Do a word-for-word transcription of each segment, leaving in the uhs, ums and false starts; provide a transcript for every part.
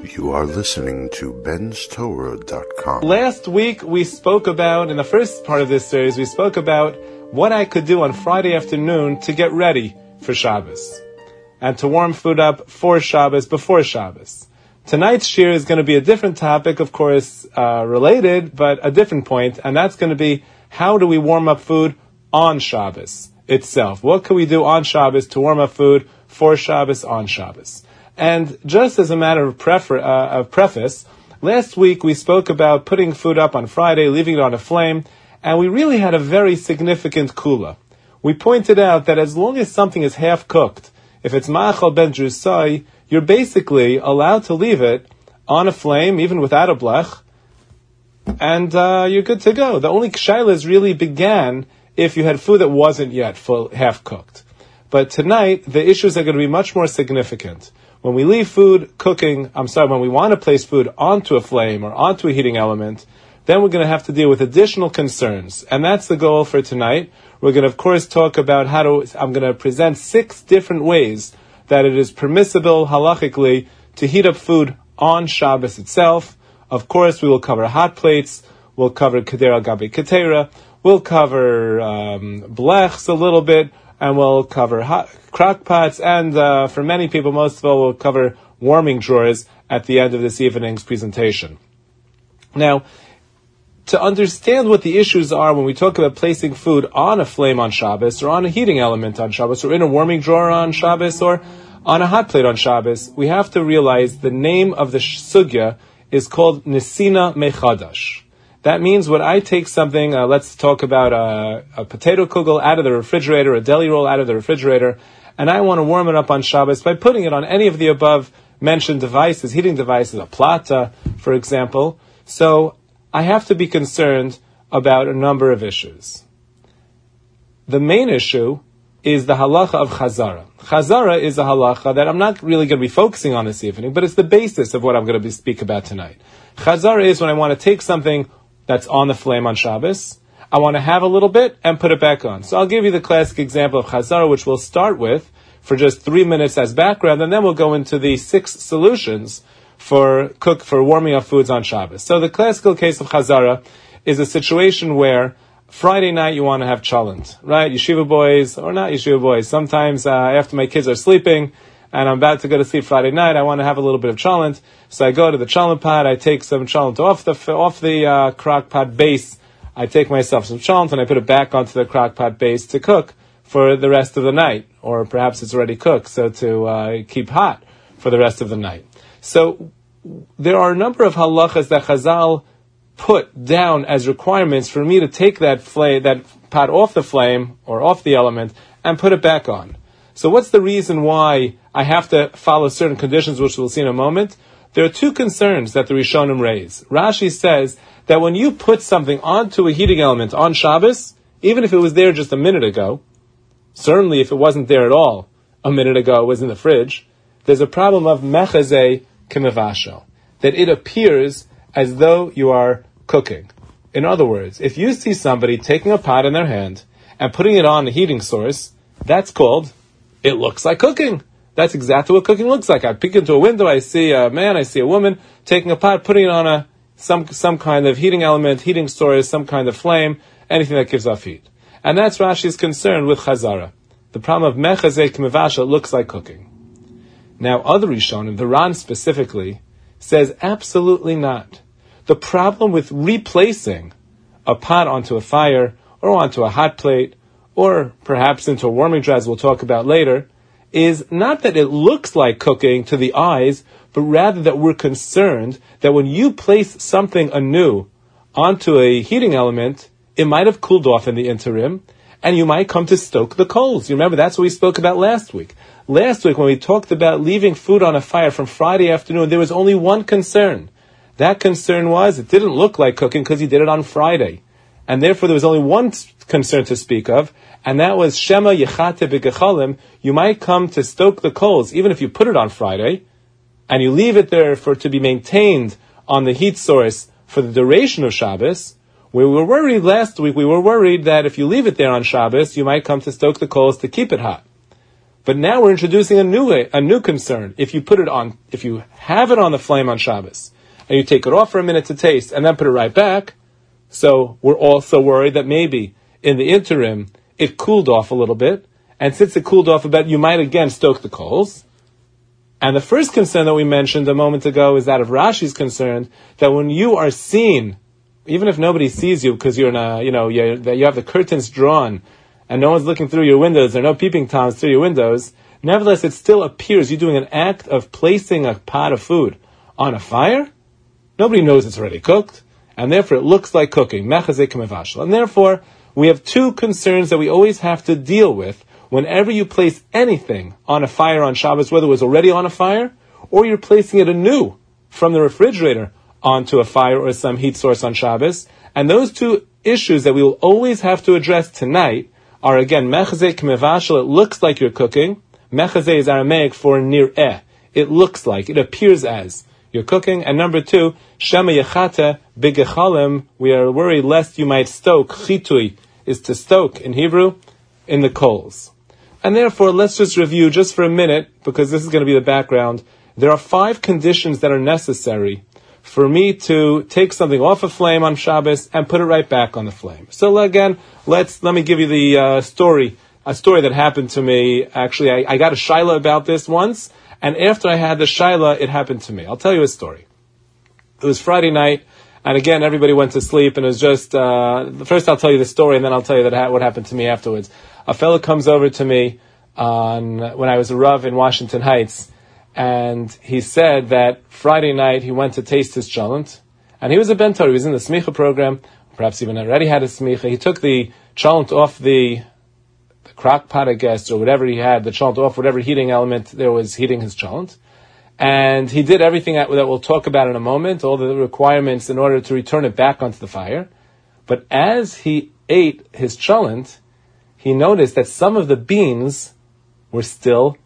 You are listening to Ben's Torah dot com. Last week we spoke about, in the first part of this series, we spoke about what I could do on Friday afternoon to get ready for Shabbos and to warm food up for Shabbos, before Shabbos. Tonight's shir is going to be a different topic, of course, uh, related, but a different point, and that's going to be how do we warm up food on Shabbos itself? What can we do on Shabbos to warm up food for Shabbos on Shabbos? And just as a matter of, prefer, uh, of preface, last week we spoke about putting food up on Friday, leaving it on a flame, and we really had a very significant kula. We pointed out that as long as something is half cooked, if it's ma'achal ben drusai, you're basically allowed to leave it on a flame, even without a blech, and uh, you're good to go. The only kshailas really began if you had food that wasn't yet full, half cooked. But tonight, the issues are going to be much more significant. When we leave food cooking, I'm sorry, when we want to place food onto a flame or onto a heating element, then we're going to have to deal with additional concerns. And that's the goal for tonight. We're going to, of course, talk about how to, I'm going to present six different ways that it is permissible, halachically, to heat up food on Shabbos itself. Of course, we will cover hot plates, we'll cover kedera gabi ketera, we'll cover um, blechs a little bit, and we'll cover hot, crock pots, and uh, for many people, most of all, we'll cover warming drawers at the end of this evening's presentation. Now, to understand what the issues are when we talk about placing food on a flame on Shabbos, or on a heating element on Shabbos, or in a warming drawer on Shabbos, or on a hot plate on Shabbos, we have to realize the name of the sugya is called Nesina Mechadash. That means when I take something, uh, let's talk about a, a potato kugel out of the refrigerator, a deli roll out of the refrigerator, and I want to warm it up on Shabbos by putting it on any of the above mentioned devices, heating devices, a plata, for example. So I have to be concerned about a number of issues. The main issue is the halacha of chazara. Chazara is a halacha that I'm not really going to be focusing on this evening, but it's the basis of what I'm going to be speak about tonight. Chazara is when I want to take something that's on the flame on Shabbos, I want to have a little bit and put it back on. So I'll give you the classic example of chazara, which we'll start with for just three minutes as background, and then we'll go into the six solutions for cook for warming up foods on Shabbos. So the classical case of chazara is a situation where Friday night you want to have cholent, right? Yeshiva boys, or not yeshiva boys. Sometimes uh, after my kids are sleeping and I'm about to go to sleep Friday night, I want to have a little bit of cholent. So I go to the cholent pot, I take some cholent off the off the uh, crock pot base. I take myself some cholent and I put it back onto the crock pot base to cook for the rest of the night, or perhaps it's already cooked, so to uh, keep hot for the rest of the night. So there are a number of halachas that Chazal put down as requirements for me to take that flame, that pot off the flame or off the element and put it back on. So what's the reason why I have to follow certain conditions, which we'll see in a moment? There are two concerns that the Rishonim raise. Rashi says that when you put something onto a heating element on Shabbos, even if it was there just a minute ago, certainly if it wasn't there at all a minute ago, it was in the fridge, there's a problem of mechazeh k'mevashel, that it appears as though you are cooking. In other words, if you see somebody taking a pot in their hand and putting it on a heating source, that's called, it looks like cooking. That's exactly what cooking looks like. I peek into a window, I see a man, I see a woman taking a pot, putting it on a some some kind of heating element, heating source, some kind of flame, anything that gives off heat. And that's Rashi's concern with chazara. The problem of mechazeh k'mevashel looks like cooking. Now, other Rishonim, the Ran specifically, says absolutely not. The problem with replacing a pot onto a fire, or onto a hot plate, or perhaps into a warming drawer, as we'll talk about later, is not that it looks like cooking to the eyes, but rather that we're concerned that when you place something anew onto a heating element, it might have cooled off in the interim, and you might come to stoke the coals. You remember, that's what we spoke about last week. Last week, when we talked about leaving food on a fire from Friday afternoon, there was only one concern. That concern was, it didn't look like cooking because you did it on Friday. And therefore, there was only one concern to speak of, and that was Shema Yechate B'Gechalim. You might come to stoke the coals, even if you put it on Friday, and you leave it there for it to be maintained on the heat source for the duration of Shabbos. We were worried last week, we were worried that if you leave it there on Shabbos, you might come to stoke the coals to keep it hot. But now we're introducing a new a new concern. If you put it on, if you have it on the flame on Shabbos, and you take it off for a minute to taste, and then put it right back, so we're also worried that maybe in the interim it cooled off a little bit, and since it cooled off a bit, you might again stoke the coals. And the first concern that we mentioned a moment ago is that of Rashi's concerned that when you are seen, even if nobody sees you because you're in a, you know, you you have the curtains drawn and no one's looking through your windows, there are no peeping toms through your windows, nevertheless it still appears you're doing an act of placing a pot of food on a fire. Nobody knows it's already cooked, and therefore it looks like cooking. Mechazek mevashel. And therefore, we have two concerns that we always have to deal with whenever you place anything on a fire on Shabbos, whether it was already on a fire, or you're placing it anew from the refrigerator onto a fire or some heat source on Shabbos. And those two issues that we will always have to address tonight are, again, mechazeh k'mevashel, it looks like you're cooking. Mechazeh is Aramaic for nir'eh. It looks like, it appears as you're cooking. And number two, shema yechata b'gechalim, we are worried lest you might stoke. Chitui is to stoke in Hebrew, in the coals. And therefore, let's just review just for a minute, because this is going to be the background. There are five conditions that are necessary for me to take something off a flame on Shabbos and put it right back on the flame. So again, let's let me give you the uh, story, a story that happened to me. Actually, I, I got a shaila about this once, and after I had the shaila, it happened to me. I'll tell you a story. It was Friday night, and again, everybody went to sleep, and it was just, uh, first I'll tell you the story, and then I'll tell you that ha- what happened to me afterwards. A fellow comes over to me on when I was a Rav in Washington Heights, and he said that Friday night he went to taste his cholent, and he was a Ben Torah, he was in the smicha program, perhaps even already had a smicha. He took the cholent off the, the crock pot, I guess, or whatever he had, the cholent off whatever heating element there was heating his cholent, and he did everything that, that we'll talk about in a moment, all the requirements in order to return it back onto the fire. But as he ate his cholent, he noticed that some of the beans were still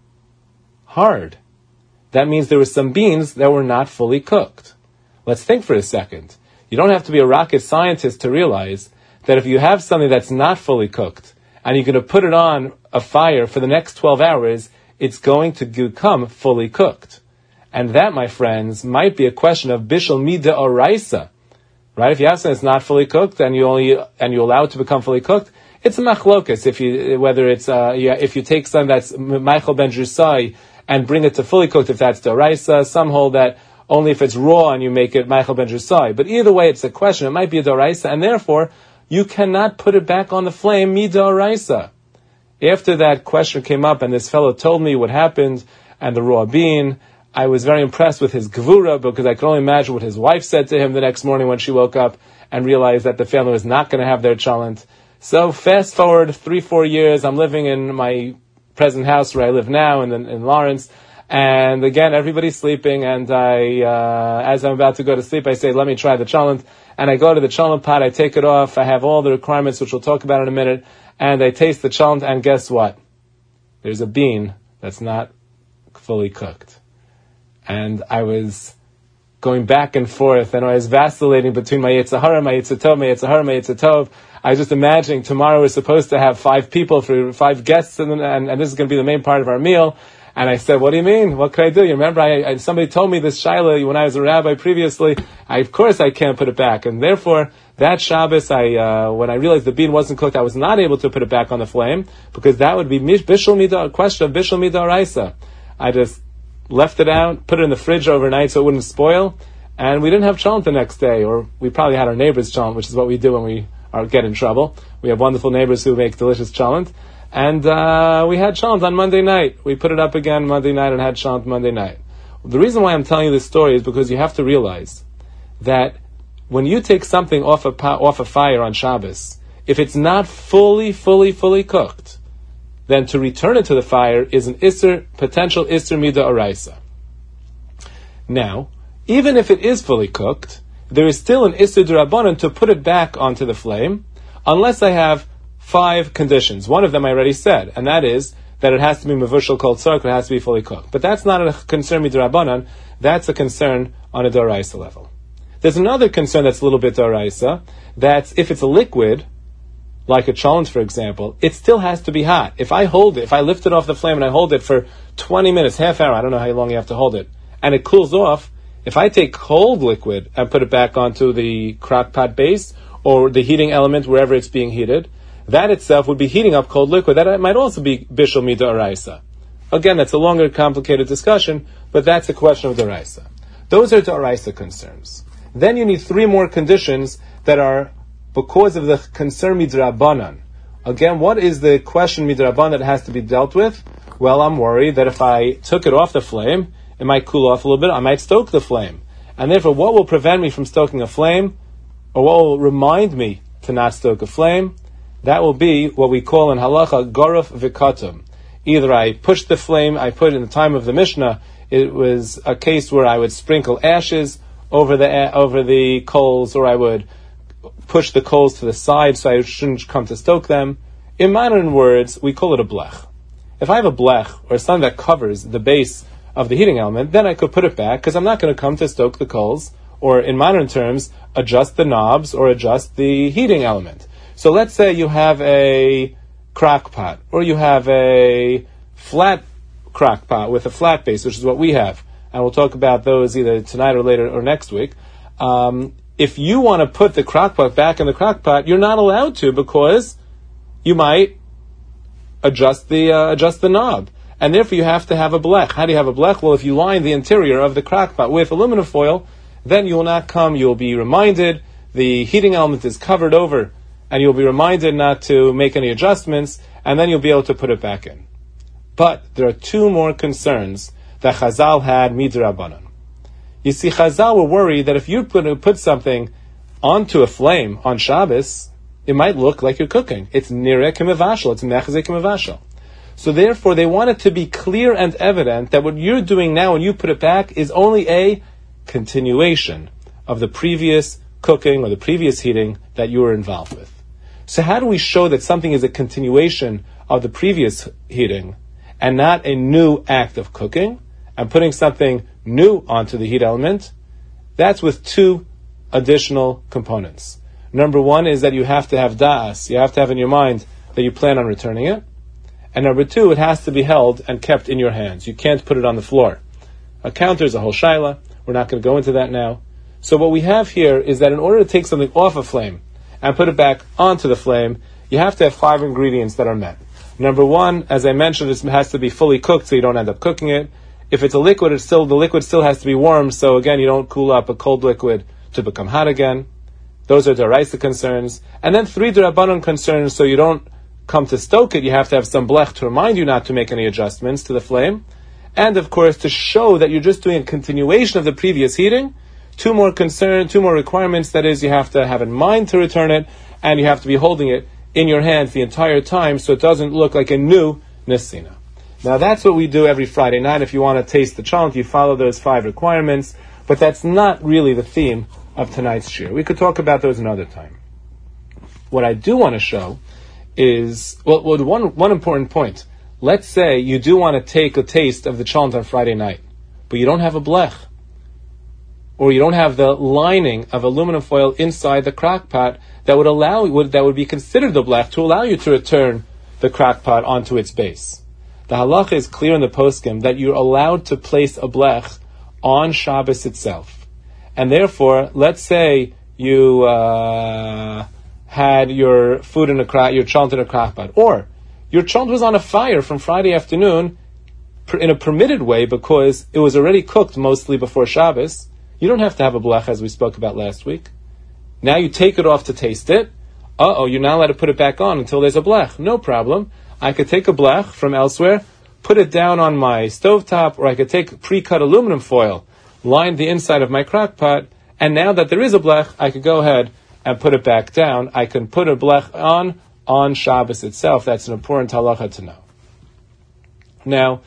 hard. That means there were some beans that were not fully cooked. Let's think for a second. You don't have to be a rocket scientist to realize that if you have something that's not fully cooked, and you're going to put it on a fire for the next twelve hours, it's going to become fully cooked. And that, my friends, might be a question of bishul mida oraisa. Right? If you have something that's not fully cooked, and you only and you allow it to become fully cooked, it's a machlokas. If you whether it's uh, yeah, if you take something that's Michael ben Drusai and bring it to fully cooked, if that's doraisa, some hold that only if it's raw and you make it Michael ben Drusai. But either way, it's a question. It might be a doraisa, and therefore you cannot put it back on the flame midoraisa. After that question came up, and this fellow told me what happened and the raw bean, I was very impressed with his gevura, because I could only imagine what his wife said to him the next morning when she woke up and realized that the family was not going to have their cholent. So fast forward three, four years, I'm living in my present house where I live now in, in Lawrence, and again, everybody's sleeping, and I, uh, as I'm about to go to sleep, I say, let me try the cholent, and I go to the cholent pot, I take it off, I have all the requirements, which we'll talk about in a minute, and I taste the cholent, and guess what? There's a bean that's not fully cooked. And I was going back and forth, and I was vacillating between my Yetzer Hara, my Yetzer Tov, my Yetzer Hara, my Yetzer Tov. I was just imagining tomorrow we're supposed to have five people, for five guests, and, and, and this is going to be the main part of our meal. And I said, what do you mean? What can I do? You remember, I, I, somebody told me this shaila when I was a rabbi previously. I, of course I can't put it back. And therefore, that Shabbos, I, uh, when I realized the bean wasn't cooked, I was not able to put it back on the flame, because that would be bishul midah, a question of bishul midah raisa. I just left it out, put it in the fridge overnight so it wouldn't spoil, and we didn't have cholent the next day, or we probably had our neighbor's cholent, which is what we do when we are, get in trouble. We have wonderful neighbors who make delicious cholent, and uh, we had cholent on Monday night. We put it up again Monday night and had cholent Monday night. The reason why I'm telling you this story is because you have to realize that when you take something off a, off a fire on Shabbos, if it's not fully, fully, fully cooked, then to return it to the fire is an isser, potential isser mida oraisa. Now, even if it is fully cooked, there is still an isser d'Rabbanan to put it back onto the flame, unless I have five conditions. One of them I already said, and that is that it has to be mevushal kol tzarek, it has to be fully cooked. But that's not a concern midrabanan, that's a concern on a d'oraisa level. There's another concern that's a little bit d'oraisa, that's if it's a liquid, like a cholent, for example, it still has to be hot. If I hold it, if I lift it off the flame and I hold it for twenty minutes, half hour, I don't know how long you have to hold it, and it cools off, if I take cold liquid and put it back onto the crock pot base or the heating element wherever it's being heated, that itself would be heating up cold liquid. That might also be bishul mid'oraisa. Again, that's a longer, complicated discussion, but that's a question of d'oraisa. Those are d'oraisa concerns. Then you need three more conditions that are because of the concern midrabanan. Again, what is the question midrabanan that has to be dealt with? Well, I'm worried that if I took it off the flame, it might cool off a little bit, I might stoke the flame. And therefore, what will prevent me from stoking a flame, or what will remind me to not stoke a flame? That will be what we call in halacha garuf v'katum. Either I push the flame, I put in the time of the Mishnah, it was a case where I would sprinkle ashes over the over the coals, or I would push the coals to the side so I shouldn't come to stoke them. In modern words, we call it a blech. If I have a blech, or something that covers the base of the heating element, then I could put it back, because I'm not going to come to stoke the coals, or in modern terms, adjust the knobs, or adjust the heating element. So let's say you have a crock pot, or you have a flat crock pot with a flat base, which is what we have, and we'll talk about those either tonight or later or next week. Um, if you want to put the crock pot back in the crock pot, you're not allowed to, because you might adjust the uh, adjust the knob, and therefore you have to have a blech. How do you have a blech? Well, if you line the interior of the crock pot with aluminum foil, then you will not come. You will be reminded the heating element is covered over, and you'll be reminded not to make any adjustments, and then you'll be able to put it back in. But there are two more concerns that Chazal had midrabanan. You see, Chazal were worried that if you put, put something onto a flame on Shabbos, it might look like you're cooking. It's nireh k'mevashel, it's mechzeh k'mevashel. So therefore, they want it to be clear and evident that what you're doing now when you put it back is only a continuation of the previous cooking or the previous heating that you were involved with. So how do we show that something is a continuation of the previous heating and not a new act of cooking and putting something new onto the heat element? That's with two additional components. Number one is that you have to have da'as. You have to have in your mind that you plan on returning it. And number two, it has to be held and kept in your hands. You can't put it on the floor. A counter is a whole shaila. We're not going to go into that now. So what we have here is that in order to take something off a flame and put it back onto the flame, you have to have five ingredients that are met. Number one, as I mentioned, it has to be fully cooked so you don't end up cooking it. If it's a liquid, it's still the liquid still has to be warm, so again, you don't cool up a cold liquid to become hot again. Those are d'oraisa concerns. And then three d'rabbanan concerns, so you don't come to stoke it, you have to have some blech to remind you not to make any adjustments to the flame. And of course, to show that you're just doing a continuation of the previous heating, two more concern, two more requirements, that is, you have to have in mind to return it, and you have to be holding it in your hands the entire time so it doesn't look like a new nisina. Now that's what we do every Friday night. If you want to taste the cholent, you follow those five requirements, but that's not really the theme of tonight's shir. We could talk about those another time. What I do want to show is, well, well one, one important point. Let's say you do want to take a taste of the cholent on Friday night, but you don't have a blech, or you don't have the lining of aluminum foil inside the crock pot that would allow, would, that would be considered the blech to allow you to return the crock pot onto its base. The halacha is clear in the poskim that you're allowed to place a blech on Shabbos itself. And therefore, let's say you uh, had your food in a crock, your cholent in a crock pot, or your cholent was on a fire from Friday afternoon in a permitted way because it was already cooked mostly before Shabbos. You don't have to have a blech, as we spoke about last week. Now you take it off to taste it. Uh-oh, you're not allowed to put it back on until there's a blech. No problem. I could take a blech from elsewhere, put it down on my stovetop, or I could take pre-cut aluminum foil, line the inside of my crock pot, and now that there is a blech, I could go ahead and put it back down. I can put a blech on on Shabbos itself. That's an important halacha to know. Now,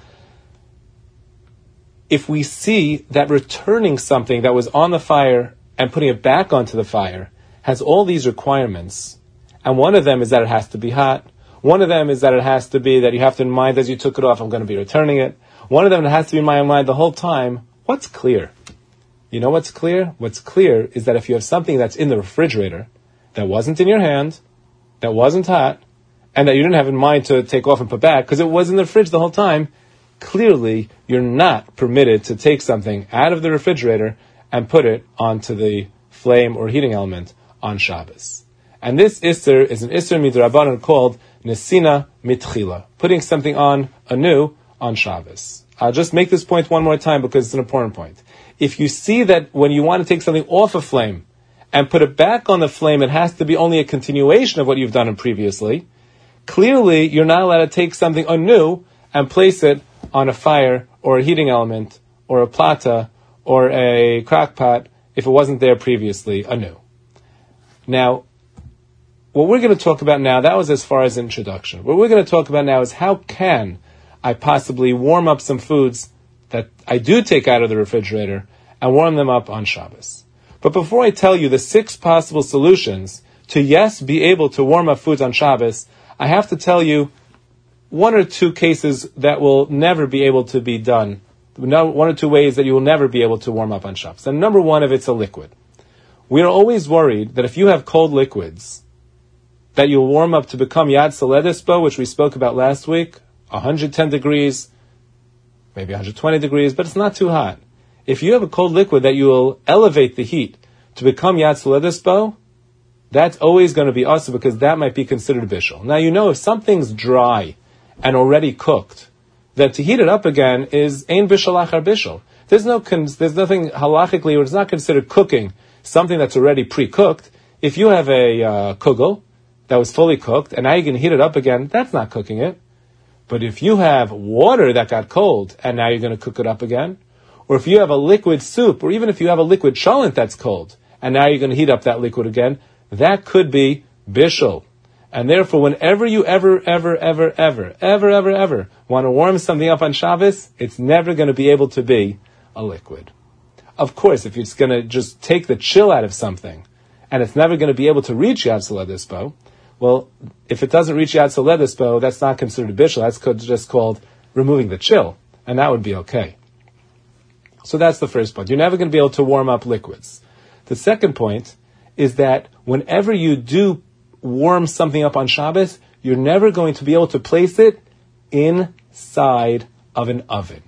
if we see that returning something that was on the fire and putting it back onto the fire has all these requirements, and one of them is that it has to be hot, one of them is that it has to be that you have to in mind as you took it off, I'm going to be returning it. One of them, it has to be in my mind the whole time. What's clear? You know what's clear? What's clear is that if you have something that's in the refrigerator that wasn't in your hand, that wasn't hot, and that you didn't have in mind to take off and put back, because it was in the fridge the whole time, clearly you're not permitted to take something out of the refrigerator and put it onto the flame or heating element on Shabbos. And this Isser is an Isser Midrabanan called Nesina Mitchila, putting something on anew on Shabbos. I'll just make this point one more time because it's an important point. If you see that when you want to take something off a flame and put it back on the flame, it has to be only a continuation of what you've done previously, clearly you're not allowed to take something anew and place it on a fire or a heating element or a plata or a crock pot if it wasn't there previously anew. Now, what we're going to talk about now, that was as far as introduction. What we're going to talk about now is how can I possibly warm up some foods that I do take out of the refrigerator and warm them up on Shabbos. But before I tell you the six possible solutions to, yes, be able to warm up foods on Shabbos, I have to tell you one or two cases that will never be able to be done. One or two ways that you will never be able to warm up on Shabbos. And number one, if it's a liquid. We are always worried that if you have cold liquids, that you'll warm up to become Yad Saledispo, which we spoke about last week, one hundred ten degrees, maybe one hundred twenty degrees, but it's not too hot. If you have a cold liquid that you will elevate the heat to become Yad Saledispo, that's always going to be awesome because that might be considered bishul. Now, you know, if something's dry and already cooked, that to heat it up again is ein bishul achar bishul. There's no, there's nothing halachically, or it's not considered cooking something that's already pre-cooked. If you have a uh, kugel that was fully cooked and now you can heat it up again, that's not cooking it. But if you have water that got cold and now you're going to cook it up again, or if you have a liquid soup, or even if you have a liquid cholent that's cold and now you're going to heat up that liquid again, that could be bishul. And therefore, whenever you ever, ever, ever, ever, ever, ever, ever want to warm something up on Shabbos, it's never going to be able to be a liquid. Of course, if it's going to just take the chill out of something, and it's never going to be able to reach Yad Saledispo, well, if it doesn't reach Yad Saledispo, that's not considered a bishul. That's just called removing the chill, and that would be okay. So that's the first point. You're never going to be able to warm up liquids. The second point is that whenever you do warm something up on Shabbos, you're never going to be able to place it inside of an oven.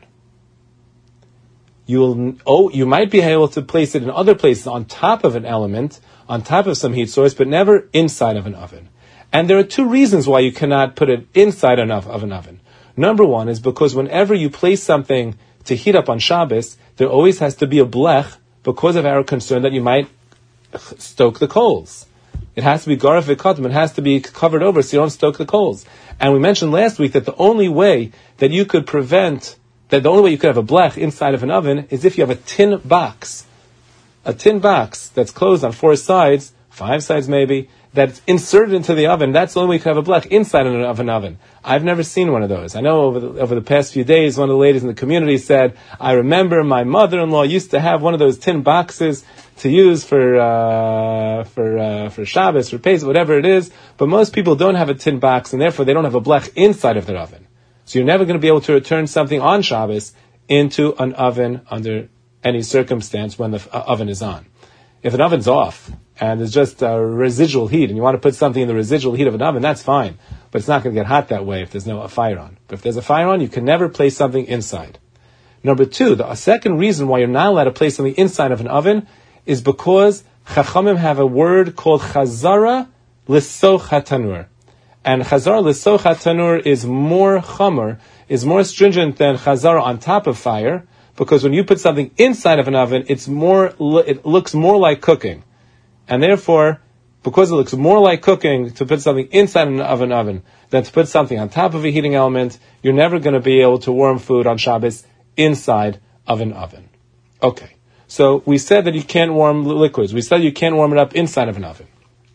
You'll oh, you might be able to place it in other places on top of an element, on top of some heat source, but never inside of an oven. And there are two reasons why you cannot put it inside enough of an oven. Number one is because whenever you place something to heat up on Shabbos, there always has to be a blech because of our concern that you might stoke the coals. It has to be garaf v'kadim. It has to be covered over so you don't stoke the coals. And we mentioned last week that the only way that you could prevent, that the only way you could have a blech inside of an oven is if you have a tin box. A tin box that's closed on four sides, five sides maybe, that's inserted into the oven. That's the only way you could have a blech inside of an oven. I've never seen one of those. I know over the, over the past few days, one of the ladies in the community said, I remember my mother-in-law used to have one of those tin boxes to use for uh, for uh, for Shabbos, for Pesach, whatever it is. But most people don't have a tin box, and therefore they don't have a blech inside of their oven. So you're never going to be able to return something on Shabbos into an oven under any circumstance when the uh, oven is on. If an oven's off and there's just uh, residual heat, and you want to put something in the residual heat of an oven, that's fine. But it's not going to get hot that way if there's no a fire on. But if there's a fire on, you can never place something inside. Number two, the second reason why you're not allowed to place something inside of an oven is because Chachamim have a word called Chazara L'soch HaTanur. And Chazara L'soch HaTanur is more chamer, is more stringent than Chazara on top of fire, because when you put something inside of an oven, it's more, it looks more like cooking. And therefore, because it looks more like cooking to put something inside of an oven than to put something on top of a heating element, you're never going to be able to warm food on Shabbos inside of an oven. Okay. So we said that you can't warm liquids. We said you can't warm it up inside of an oven.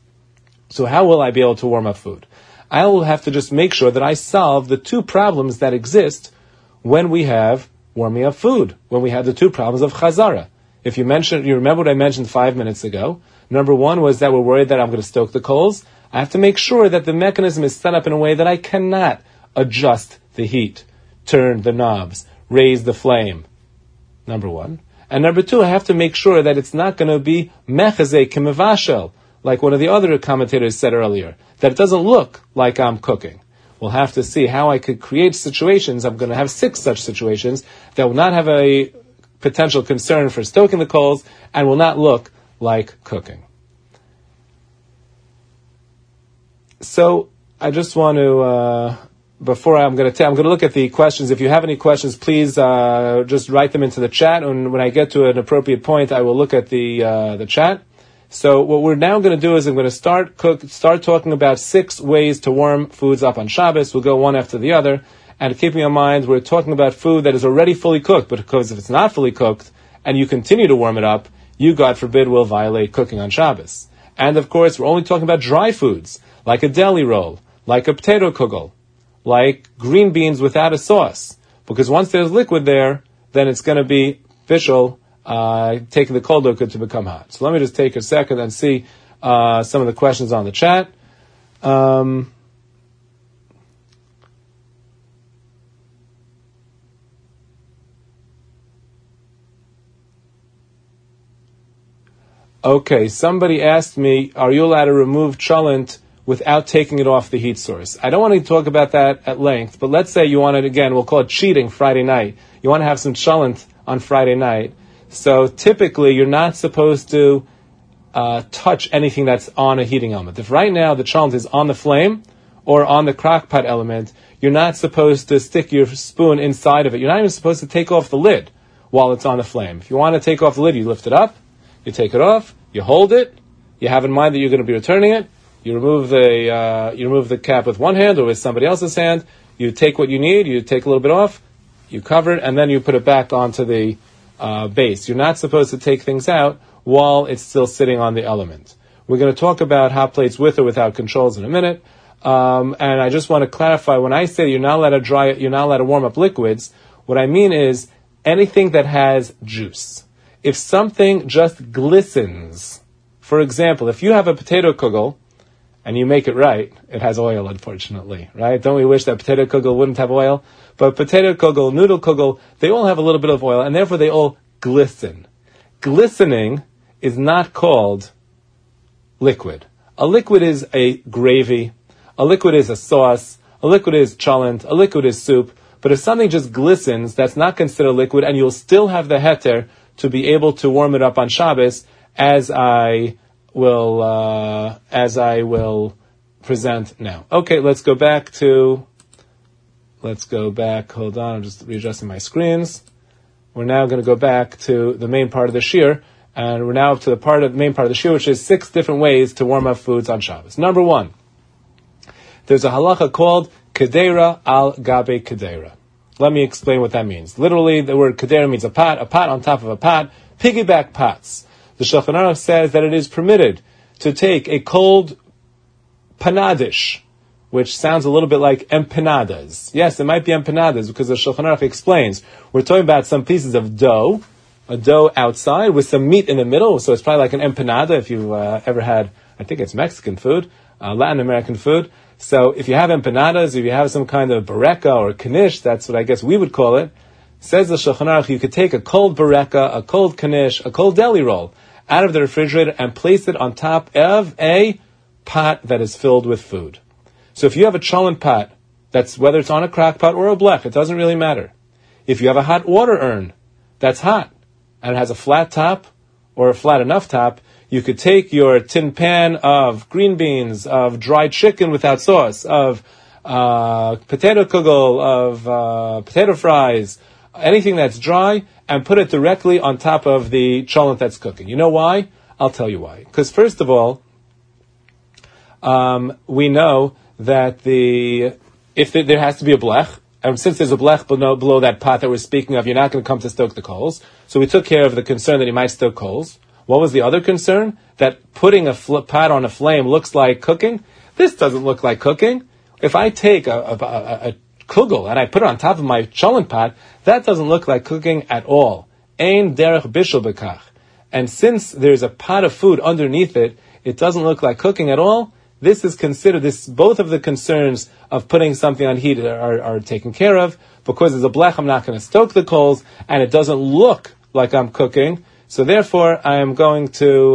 So how will I be able to warm up food? I will have to just make sure that I solve the two problems that exist when we have warming up food, when we have the two problems of chazara. If you mentioned, you remember what I mentioned five minutes ago. Number one was that we're worried that I'm going to stoke the coals. I have to make sure that the mechanism is set up in a way that I cannot adjust the heat, turn the knobs, raise the flame. Number one. And number two, I have to make sure that it's not going to be mechazeh kimevashel, like one of the other commentators said earlier, that it doesn't look like I'm cooking. We'll have to see how I could create situations. I'm going to have six such situations that will not have a potential concern for stoking the coals and will not look like cooking. So I just want to, uh, before I'm going to ta- I'm going to look at the questions. If you have any questions, please uh, just write them into the chat. And when I get to an appropriate point, I will look at the uh, the chat. So what we're now going to do is I'm going to start cook, start talking about six ways to warm foods up on Shabbos. We'll go one after the other. And keeping in mind, we're talking about food that is already fully cooked, but because if it's not fully cooked and you continue to warm it up, you, God forbid, will violate cooking on Shabbos. And of course, we're only talking about dry foods, like a deli roll, like a potato kugel, like green beans without a sauce. Because once there's liquid there, then it's going to be official Uh, taking the cold liquid to become hot. So let me just take a second and see uh, some of the questions on the chat. Um, okay, somebody asked me, are you allowed to remove cholent without taking it off the heat source? I don't want to talk about that at length, but let's say you want it, again, we'll call it cheating Friday night. You want to have some cholent on Friday night. So typically, you're not supposed to uh, touch anything that's on a heating element. If right now the cholent is on the flame or on the crock pot element, you're not supposed to stick your spoon inside of it. You're not even supposed to take off the lid while it's on the flame. If you want to take off the lid, you lift it up, you take it off, you hold it, you have in mind that you're going to be returning it, you remove the uh, you remove the cap with one hand or with somebody else's hand, you take what you need, you take a little bit off, you cover it, and then you put it back onto the Uh, base. You're not supposed to take things out while it's still sitting on the element. We're going to talk about hot plates with or without controls in a minute. Um, and I just want to clarify, when I say you're not allowed to dry it, you're not allowed to warm up liquids, what I mean is anything that has juice. If something just glistens, for example, if you have a potato kugel and you make it right, it has oil, unfortunately, right? Don't we wish that potato kugel wouldn't have oil? But potato kugel, noodle kugel, they all have a little bit of oil, and therefore they all glisten. Glistening is not called liquid. A liquid is a gravy, a liquid is a sauce, a liquid is cholent, a liquid is soup, but if something just glistens, that's not considered liquid, and you'll still have the heter to be able to warm it up on Shabbos, as I will, uh, as I will present now. Okay, let's go back to... Let's go back. Hold on. I'm just readjusting my screens. We're now going to go back to the main part of the shiur, and we're now up to the part of the main part of the shiur, which is six different ways to warm up foods on Shabbos. Number one, there's a halacha called kedera al gabe kedera. Let me explain what that means. Literally, the word kedera means a pot, a pot on top of a pot, piggyback pots. The Shulchan Aruch says that it is permitted to take a cold panadish, which sounds a little bit like empanadas. Yes, it might be empanadas, because the Shulchan Aruch explains, we're talking about some pieces of dough, a dough outside with some meat in the middle, so it's probably like an empanada if you've uh, ever had, I think it's Mexican food, uh, Latin American food. So if you have empanadas, if you have some kind of bareka or knish, that's what I guess we would call it, says the Shulchan Aruch, you could take a cold bareka, a cold knish, a cold deli roll out of the refrigerator and place it on top of a pot that is filled with food. So if you have a cholent pot, that's whether it's on a crock pot or a blech, it doesn't really matter. If you have a hot water urn that's hot and it has a flat top or a flat enough top, you could take your tin pan of green beans, of dried chicken without sauce, of uh, potato kugel, of uh, potato fries, anything that's dry, and put it directly on top of the cholent that's cooking. You know why? I'll tell you why. Because first of all, um, we know that the if the, there has to be a blech, and since there's a blech below, below that pot that we're speaking of, you're not going to come to stoke the coals. So we took care of the concern that you might stoke coals. What was the other concern? That putting a fl- pot on a flame looks like cooking. This doesn't look like cooking. If I take a, a, a, a kugel and I put it on top of my cholent pot, that doesn't look like cooking at all. Ein derech bishul bekach. And since there's a pot of food underneath it, it doesn't look like cooking at all. This is considered, this both of the concerns of putting something on heat are, are taken care of. Because there's a blech, I'm not going to stoke the coals, and it doesn't look like I'm cooking. So therefore, I am going to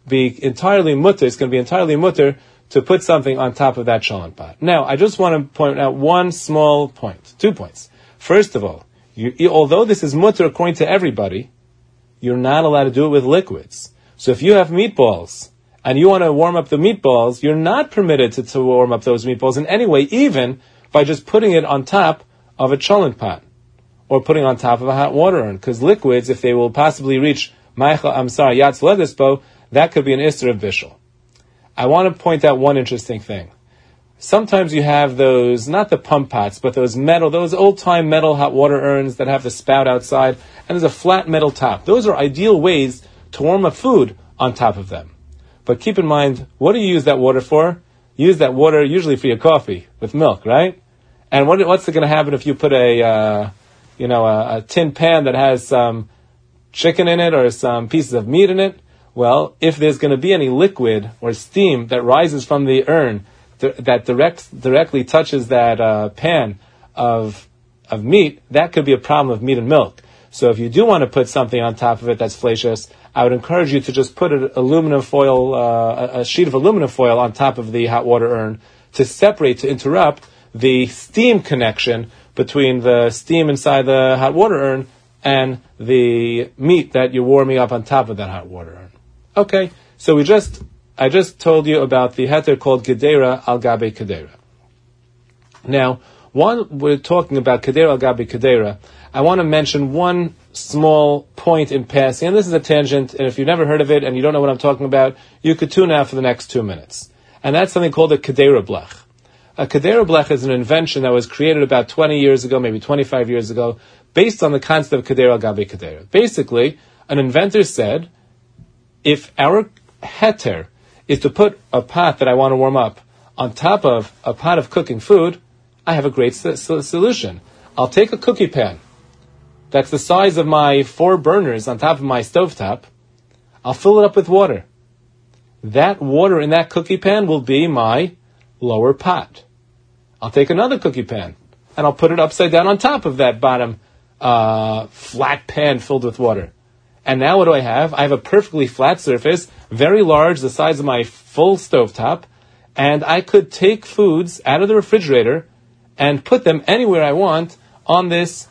be entirely mutter, it's going to be entirely mutter to put something on top of that cholent pot. Now, I just want to point out one small point, two points. First of all, you, although this is mutter according to everybody, you're not allowed to do it with liquids. So if you have meatballs, and you want to warm up the meatballs, you're not permitted to, to warm up those meatballs in any way, even by just putting it on top of a cholent pot, or putting on top of a hot water urn, because liquids, if they will possibly reach Maicha, I'm sorry, Yatz Ledespo, that could be an Isser of Bishul. I want to point out one interesting thing. Sometimes you have those, not the pump pots, but those metal, those old-time metal hot water urns that have the spout outside, and there's a flat metal top. Those are ideal ways to warm up food on top of them. But keep in mind, what do you use that water for? You use that water usually for your coffee with milk, right? And what, what's going to happen if you put a, uh, you know, a, a tin pan that has some chicken in it or some pieces of meat in it? Well, if there's going to be any liquid or steam that rises from the urn th- that direct, directly touches that uh, pan of of meat, that could be a problem of meat and milk. So if you do want to put something on top of it that's flacious, I would encourage you to just put an aluminum foil, uh, a sheet of aluminum foil on top of the hot water urn to separate, to interrupt the steam connection between the steam inside the hot water urn and the meat that you're warming up on top of that hot water urn. Okay, so we just, I just told you about the heter called Kedera al Gabe Kedera. Now, while we're talking about Kedera al Gabe Kedera, I want to mention one small point in passing, and this is a tangent, and if you've never heard of it and you don't know what I'm talking about, you could tune out for the next two minutes. And that's something called a Kedera blech. A Kedera blech is an invention that was created about twenty years ago, maybe twenty-five years ago, based on the concept of Kedera al Gabe Kedera. Basically, an inventor said, if our heter is to put a pot that I want to warm up on top of a pot of cooking food, I have a great so- so- solution. I'll take a cookie pan that's the size of my four burners on top of my stovetop. I'll fill it up with water. That water in that cookie pan will be my lower pot. I'll take another cookie pan and I'll put it upside down on top of that bottom uh, flat pan filled with water. And now what do I have? I have a perfectly flat surface, very large, the size of my full stovetop, and I could take foods out of the refrigerator and put them anywhere I want on this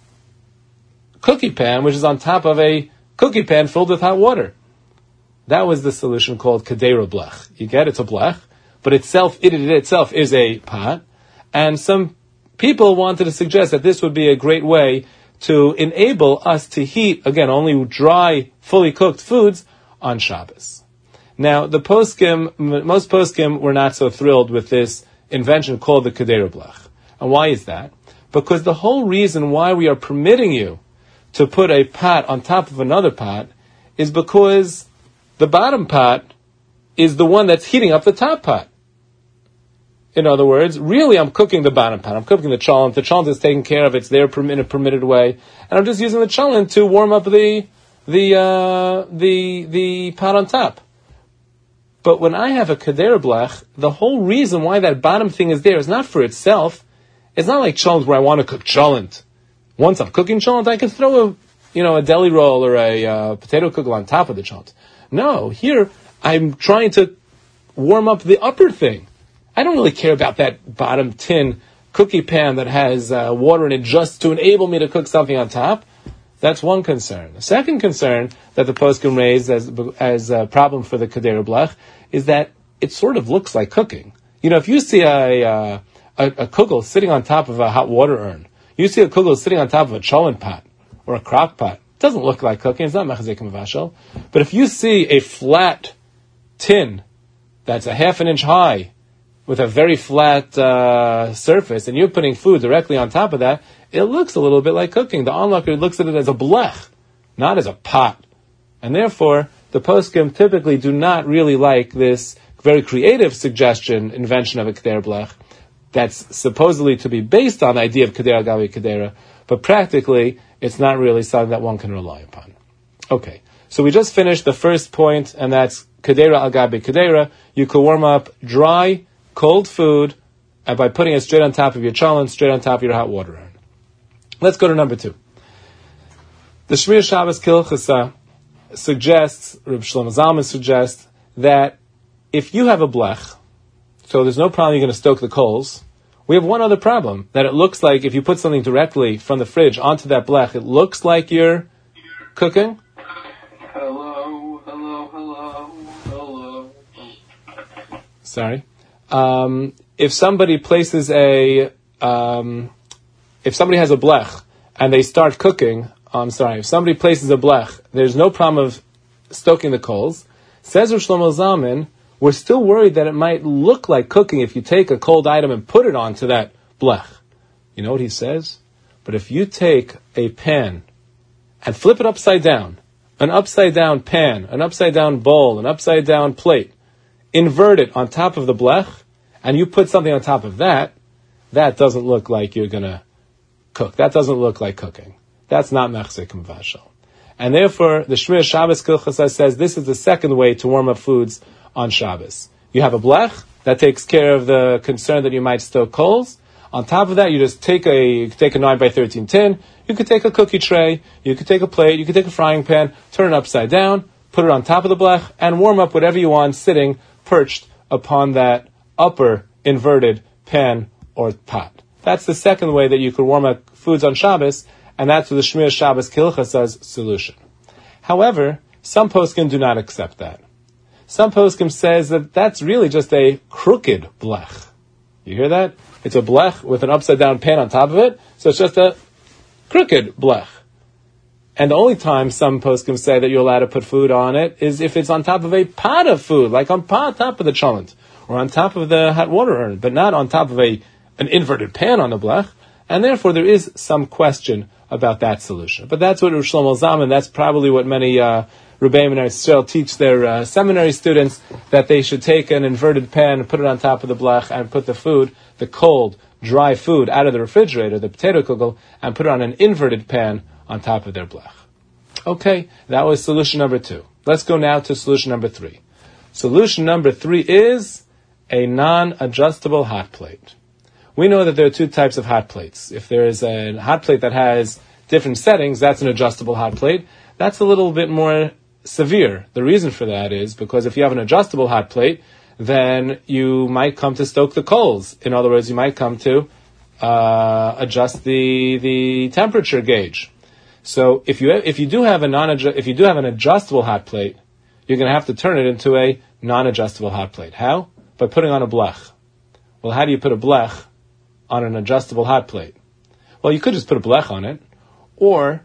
cookie pan, which is on top of a cookie pan filled with hot water. That was the solution called Kedera blech. You get it's a blech, but itself, it, it itself is a pot, and some people wanted to suggest that this would be a great way to enable us to heat, again, only dry, fully cooked foods on Shabbos. Now, the poskim, most poskim were not so thrilled with this invention called the Kedera blech. And why is that? Because the whole reason why we are permitting you to put a pot on top of another pot is because the bottom pot is the one that's heating up the top pot. In other words, really I'm cooking the bottom pot. I'm cooking the cholent. The cholent is taken care of. It's there in a permitted way. And I'm just using the cholent to warm up the the uh, the the pot on top. But when I have a Kedera blech, the whole reason why that bottom thing is there is not for itself. It's not like cholent where I want to cook cholent. Once I'm cooking cholent, I can throw a, you know, a deli roll or a uh, potato kugel on top of the cholent. No, here I'm trying to warm up the upper thing. I don't really care about that bottom tin cookie pan that has uh, water in it just to enable me to cook something on top. That's one concern. The second concern that the poskim raised as as a problem for the Kedera blech is that it sort of looks like cooking. You know, if you see a uh, a, a kugel sitting on top of a hot water urn, you see a kugel sitting on top of a cholent pot or a crock pot, it doesn't look like cooking. It's not mechazek mavashel. But if you see a flat tin that's a half an inch high with a very flat uh, surface, and you're putting food directly on top of that, it looks a little bit like cooking. The onlooker looks at it as a blech, not as a pot. And therefore, the poskim typically do not really like this very creative suggestion, invention of a Kedera blech, that's supposedly to be based on the idea of Kedera Gabi Kedera, but practically, it's not really something that one can rely upon. Okay, so we just finished the first point, and that's Kedera al Gabi Kedera. You could warm up dry, cold food, and by putting it straight on top of your cholent, straight on top of your hot water urn. Let's go to number two. The Shmir Shabbos Kilchasa suggests, Reb Shlomo Zalman suggests, that if you have a blech, so there's no problem you're going to stoke the coals. We have one other problem, that it looks like if you put something directly from the fridge onto that blech, it looks like you're cooking. Hello, hello, hello, hello. Sorry. Um, if somebody places a, um, if somebody has a blech and they start cooking, I'm sorry, if somebody places a blech, there's no problem of stoking the coals. Says Rosh Shlomo Zalman, we're still worried that it might look like cooking if you take a cold item and put it onto that blech. You know what he says? But if you take a pan and flip it upside down, an upside down pan, an upside down bowl, an upside down plate, invert it on top of the blech, and you put something on top of that, that doesn't look like you're going to cook. That doesn't look like cooking. That's not mechzek mvashal. And therefore, the Shmir Shabbos Kilchasa says this is the second way to warm up foods on Shabbos. You have a blech that takes care of the concern that you might stoke coals. On top of that, you just take a you could take a nine by thirteen tin. You could take a cookie tray. You could take a plate. You could take a frying pan. Turn it upside down. Put it on top of the blech and warm up whatever you want, sitting perched upon that upper inverted pan or pot. That's the second way that you could warm up foods on Shabbos, and that's the Shmir Shabbos Kilchasa's solution. However, some poskim do not accept that. Some poskim says that that's really just a crooked blech. You hear that? It's a blech with an upside down pan on top of it, so it's just a crooked blech. And the only time some poskim say that you're allowed to put food on it is if it's on top of a pot of food, like on top of the cholent, or on top of the hot water urn, but not on top of a an inverted pan on the blech. And therefore there is some question about that solution. But that's what Rosh Shlomo Zalman, that's probably what many uh, Rebbeim and Israel teach their uh, seminary students, that they should take an inverted pan, put it on top of the blech, and put the food, the cold, dry food, out of the refrigerator, the potato kugel, and put it on an inverted pan on top of their blech. Okay, that was solution number two. Let's go now to solution number three. Solution number three is a non-adjustable hot plate. We know that there are two types of hot plates. If there is a hot plate that has different settings, that's an adjustable hot plate. That's a little bit more severe. The reason for that is because if you have an adjustable hot plate, then you might come to stoke the coals. In other words, you might come to uh, adjust the the temperature gauge. So if you if you do have a non if you do have an adjustable hot plate, you're going to have to turn it into a non-adjustable hot plate. How? By putting on a blech. Well, how do you put a blech on an adjustable hot plate? Well, you could just put a blech on it, or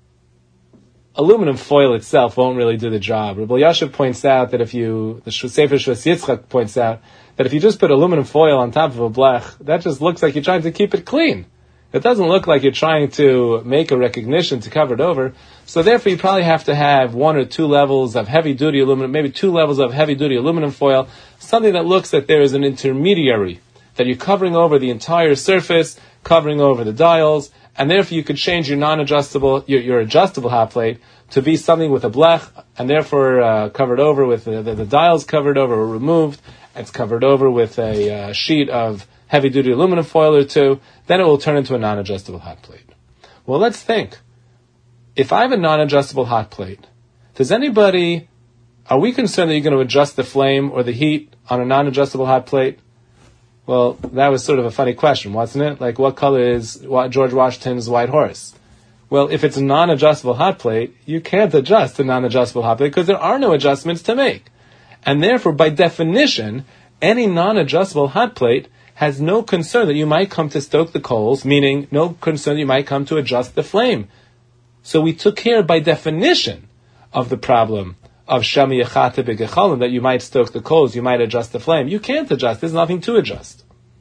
aluminum foil itself won't really do the job. Rabbi Yashiv points out that if you, the Sefer Shvus Yitzchak points out that if you just put aluminum foil on top of a blech, that just looks like you're trying to keep it clean. It doesn't look like you're trying to make a recognition to cover it over. So therefore, you probably have to have one or two levels of heavy-duty aluminum, maybe two levels of heavy-duty aluminum foil, something that looks that there is an intermediary, that you're covering over the entire surface, covering over the dials, and therefore you could change your non-adjustable, your, your adjustable hot plate to be something with a blech, and therefore uh, covered over with the, the, the dials covered over or removed. It's covered over with a uh, sheet of heavy-duty aluminum foil or two. Then it will turn into a non-adjustable hot plate. Well, let's think. If I have a non-adjustable hot plate, does anybody, are we concerned that you're going to adjust the flame or the heat on a non-adjustable hot plate? Well, that was sort of a funny question, wasn't it? Like, what color is George Washington's white horse? Well, if it's a non-adjustable hot plate, you can't adjust a non-adjustable hot plate because there are no adjustments to make. And therefore, by definition, any non-adjustable hot plate has no concern that you might come to stoke the coals, meaning no concern that you might come to adjust the flame. So we took care, by definition, of the problem of Shami Yechata B'Gechalim, that you might stoke the coals, you might adjust the flame. You can't adjust. There's nothing to adjust.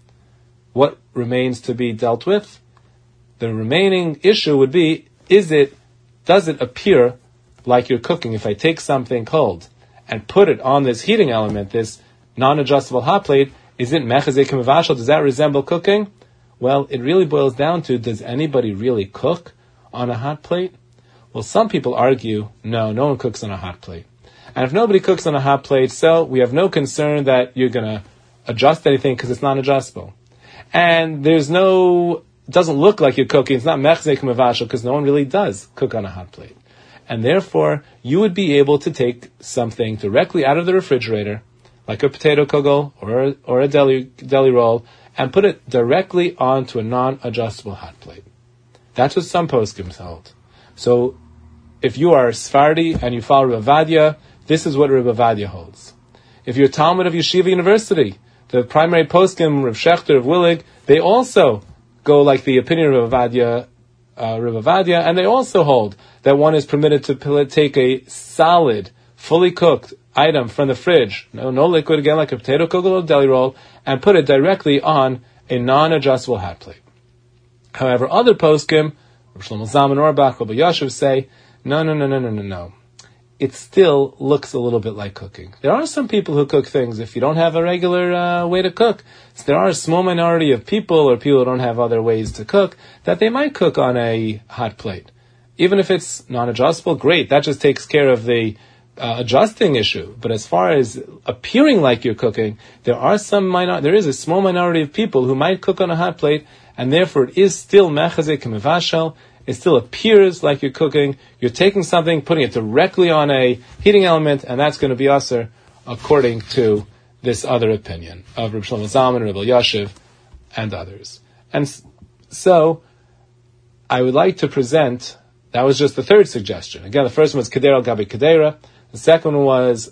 What remains to be dealt with? The remaining issue would be, is it, does it appear like you're cooking? If I take something cold and put it on this heating element, this non-adjustable hot plate, is it mechazek mevashal? Does that resemble cooking? Well, it really boils down to, does anybody really cook on a hot plate? Well, some people argue, no, no one cooks on a hot plate. And if nobody cooks on a hot plate, so we have no concern that you're going to adjust anything because it's non-adjustable. And there's no, it doesn't look like you're cooking. It's not mechzek mevashal because no one really does cook on a hot plate. and therefore you would be able to take something directly out of the refrigerator, like a potato kugel or, or a deli, deli roll, and put it directly onto a non-adjustable hot plate. That's what some poskim hold. So, if you are Sephardi and you follow Rebbe Ovadia, this is what Rebbe Ovadia holds. If you're Talmud of Yeshiva University, the primary poskim, Rav Shechter of Willig, they also go like the opinion of Rebbe Ovadia, uh, Rebbe Ovadia, and they also hold that one is permitted to take a solid, fully cooked item from the fridge, no, no liquid again, like a potato kugel or deli roll, and put it directly on a non-adjustable hot plate. However, other poskim, Shlomo Zalman Auerbach, Rabbi Yashiv say, no, no, no, no, no, no, no. It still looks a little bit like cooking. There are some people who cook things if you don't have a regular uh, way to cook. So there are a small minority of people or people who don't have other ways to cook that they might cook on a hot plate. Even if it's non-adjustable, great. That just takes care of the uh, adjusting issue. But as far as appearing like you're cooking, there are some minor, there is a small minority of people who might cook on a hot plate, and therefore it is still mechazik mevashel. It still appears like you're cooking. You're taking something, putting it directly on a heating element, and that's going to be aser, according to this other opinion of Reb Shlomo Zalman, Reb Yashiv, and others. And so, I would like to present, that was just the third suggestion. Again, the first one was Kedera Gabi Kedera. The second one was,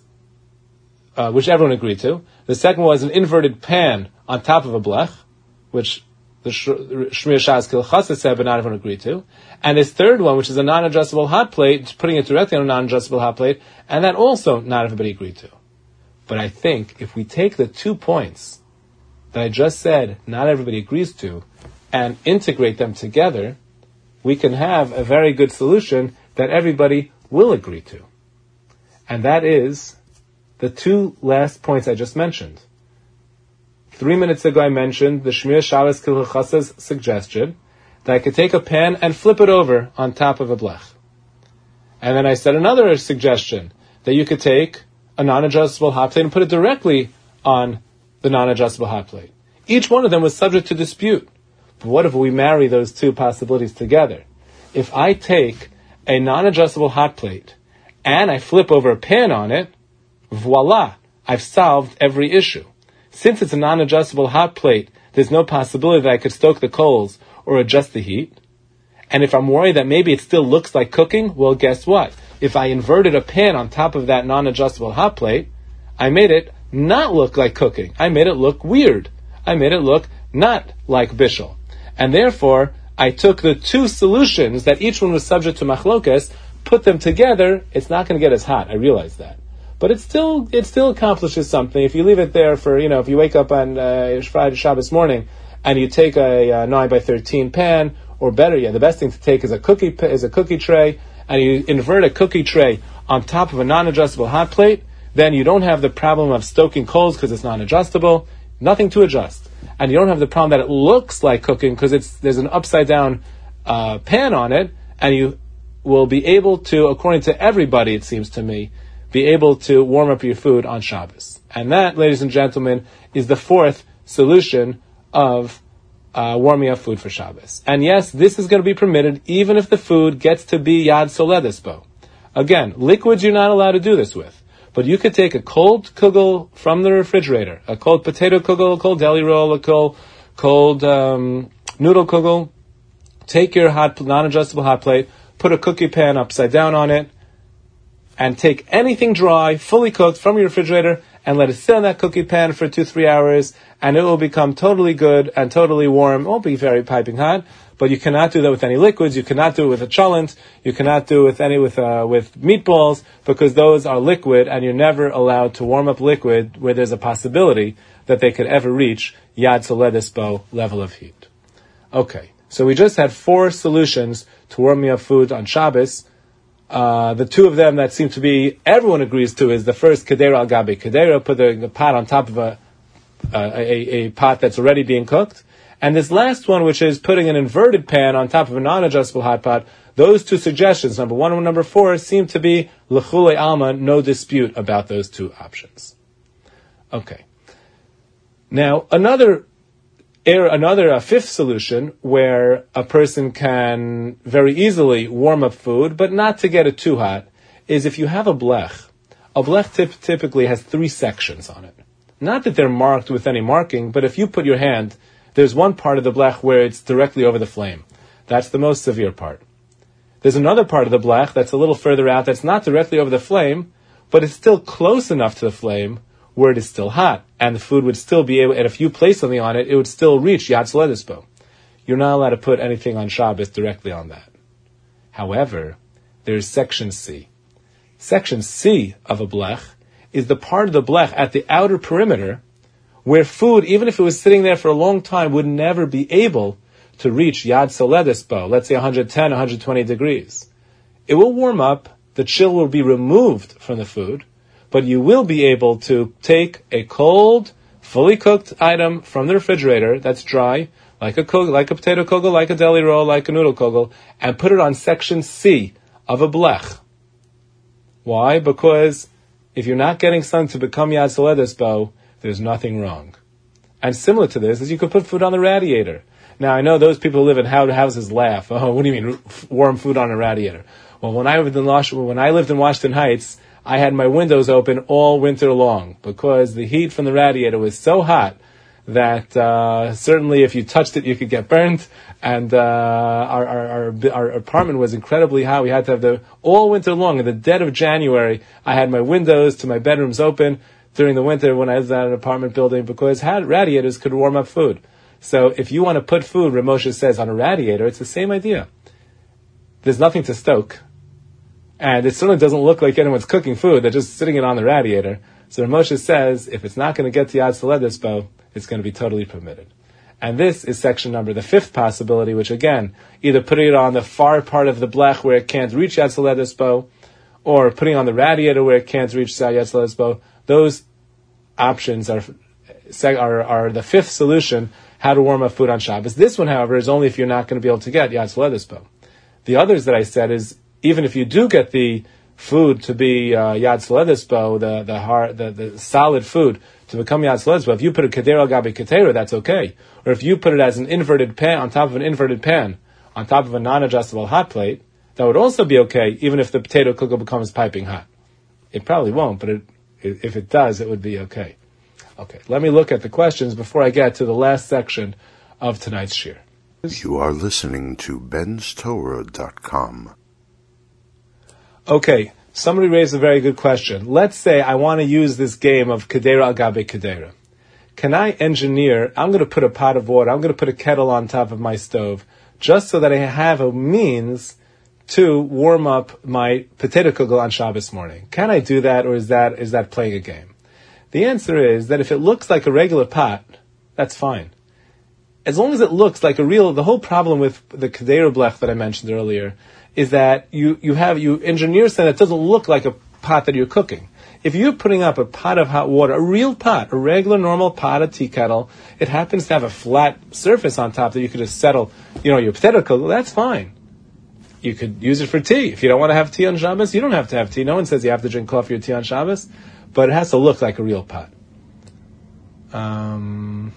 uh, which everyone agreed to. The second was an inverted pan on top of a blech, which the Shmiras Shas Kilchasa said, but not everyone agreed to. And this third one, which is a non-adjustable hot plate, putting it directly on a non-adjustable hot plate, and that also not everybody agreed to. But I think if we take the two points that I just said not everybody agrees to, and integrate them together, we can have a very good solution that everybody will agree to. And that is the two last points I just mentioned. Three minutes ago I mentioned the Shmir Shabbos Kilchasa's suggestion that I could take a pan and flip it over on top of a blech. And then I said another suggestion that you could take a non-adjustable hot plate and put it directly on the non-adjustable hot plate. Each one of them was subject to dispute. But what if we marry those two possibilities together? If I take a non-adjustable hot plate and I flip over a pan on it, voila, I've solved every issue. Since it's a non-adjustable hot plate, there's no possibility that I could stoke the coals or adjust the heat. And if I'm worried that maybe it still looks like cooking, well, guess what? If I inverted a pan on top of that non-adjustable hot plate, I made it not look like cooking. I made it look weird. I made it look not like bishul. And therefore, I took the two solutions that each one was subject to machlokas, put them together, it's not going to get as hot. I realize that. But it still it still accomplishes something. If you leave it there for, you know, if you wake up on uh, Friday, Shabbos morning, and you take a, a nine by thirteen pan, or better yet, the best thing to take is a cookie is a cookie tray, and you invert a cookie tray on top of a non-adjustable hot plate, then you don't have the problem of stoking coals because it's non-adjustable, nothing to adjust. And you don't have the problem that it looks like cooking because it's there's an upside-down uh, pan on it, and you will be able to, according to everybody, it seems to me, be able to warm up your food on Shabbos. And that, ladies and gentlemen, is the fourth solution of uh, warming up food for Shabbos. And yes, this is going to be permitted even if the food gets to be Yad Soledispo. Again, liquids you're not allowed to do this with. But you could take a cold kugel from the refrigerator, a cold potato kugel, a cold deli roll, a cold, cold um, noodle kugel, take your hot, non-adjustable hot plate, put a cookie pan upside down on it, and take anything dry, fully cooked from your refrigerator, and let it sit on that cookie pan for two, three hours, and it will become totally good and totally warm. It won't be very piping hot, but you cannot do that with any liquids. You cannot do it with a cholent. You cannot do it with any with uh, with meatballs, because those are liquid, and you're never allowed to warm up liquid where there's a possibility that they could ever reach Yad Soledispo level of heat. Okay, so we just had four solutions to warming up food on Shabbos. Uh, the two of them that seem to be, everyone agrees to, is the first Kedera al Gabi Kedera, put the, the pot on top of a, uh, a, a pot that's already being cooked. And this last one, which is putting an inverted pan on top of a non-adjustable hot pot, those two suggestions, number one and number four, seem to be L'chulei Alma, no dispute about those two options. Okay. Now, another Air, another a fifth solution where a person can very easily warm up food, but not to get it too hot, is if you have a blech. A blech tip, typically has three sections on it. Not that they're marked with any marking, but if you put your hand, there's one part of the blech where it's directly over the flame. That's the most severe part. There's another part of the blech that's a little further out that's not directly over the flame, but it's still close enough to the flame where it is still hot, and the food would still be able, and if you place something on it, it would still reach Yad Soledispo. You're not allowed to put anything on Shabbos directly on that. However, there's section C. Section C of a blech is the part of the blech at the outer perimeter where food, even if it was sitting there for a long time, would never be able to reach Yad Soledispo, let's say one hundred ten, one hundred twenty degrees. It will warm up, the chill will be removed from the food, but you will be able to take a cold, fully cooked item from the refrigerator that's dry, like a kugel, like a potato kugel, like a deli roll, like a noodle kugel, and put it on section C of a blech. Why? Because if you're not getting something to become Yad Soledispo, there's nothing wrong. And similar to this is you could put food on the radiator. Now, I know those people who live in houses laugh. Oh, what do you mean, warm food on a radiator? Well, when I lived in when I lived in Washington Heights, I had my windows open all winter long because the heat from the radiator was so hot that uh, certainly if you touched it, you could get burned. And uh, our, our, our, our apartment was incredibly hot. We had to have the, all winter long, in the dead of January, I had my windows to my bedrooms open during the winter when I was at an apartment building because had, radiators could warm up food. So if you want to put food, Ramosha says, on a radiator, it's the same idea. There's nothing to stoke. And it certainly doesn't look like anyone's cooking food. They're just sitting it on the radiator. So Ramosha says, if it's not going to get to Yad Soledispo, it's going to be totally permitted. And this is section number, the fifth possibility, which again, either putting it on the far part of the blech where it can't reach Yad Soledispo, or putting it on the radiator where it can't reach Yad Soledispo. Those options are, are, are the fifth solution, how to warm up food on Shabbos. This one, however, is only if you're not going to be able to get Yad Soledispo. The others that I said is, even if you do get the food to be uh, Yad Soledispo, the the, hard, the the solid food to become Yad Soledispo, if you put a Kedera al Gabi Ketera, that's okay. Or if you put it as an inverted pan, on top of an inverted pan, on top of a non-adjustable hot plate, that would also be okay, even if the potato kugel becomes piping hot. It probably won't, but it, if it does, it would be okay. Okay, let me look at the questions before I get to the last section of tonight's shir. You are listening to Ben's Torah dot com. Okay, somebody raised a very good question. Let's say I want to use this game of Kedera al Gabi Kedera. Can I engineer, I'm going to put a pot of water, I'm going to put a kettle on top of my stove, just so that I have a means to warm up my potato kugel on Shabbos morning. Can I do that, or is that is that playing a game? The answer is that if it looks like a regular pot, that's fine. As long as it looks like a real, the whole problem with the Kedera blech that I mentioned earlier is that you, you have, you engineer something that doesn't look like a pot that you're cooking. If you're putting up a pot of hot water, a real pot, a regular normal pot, a tea kettle, it happens to have a flat surface on top that you could just settle, you know, your potato kugel, that's fine. You could use it for tea. If you don't want to have tea on Shabbos, you don't have to have tea. No one says you have to drink coffee or tea on Shabbos, but it has to look like a real pot. Um,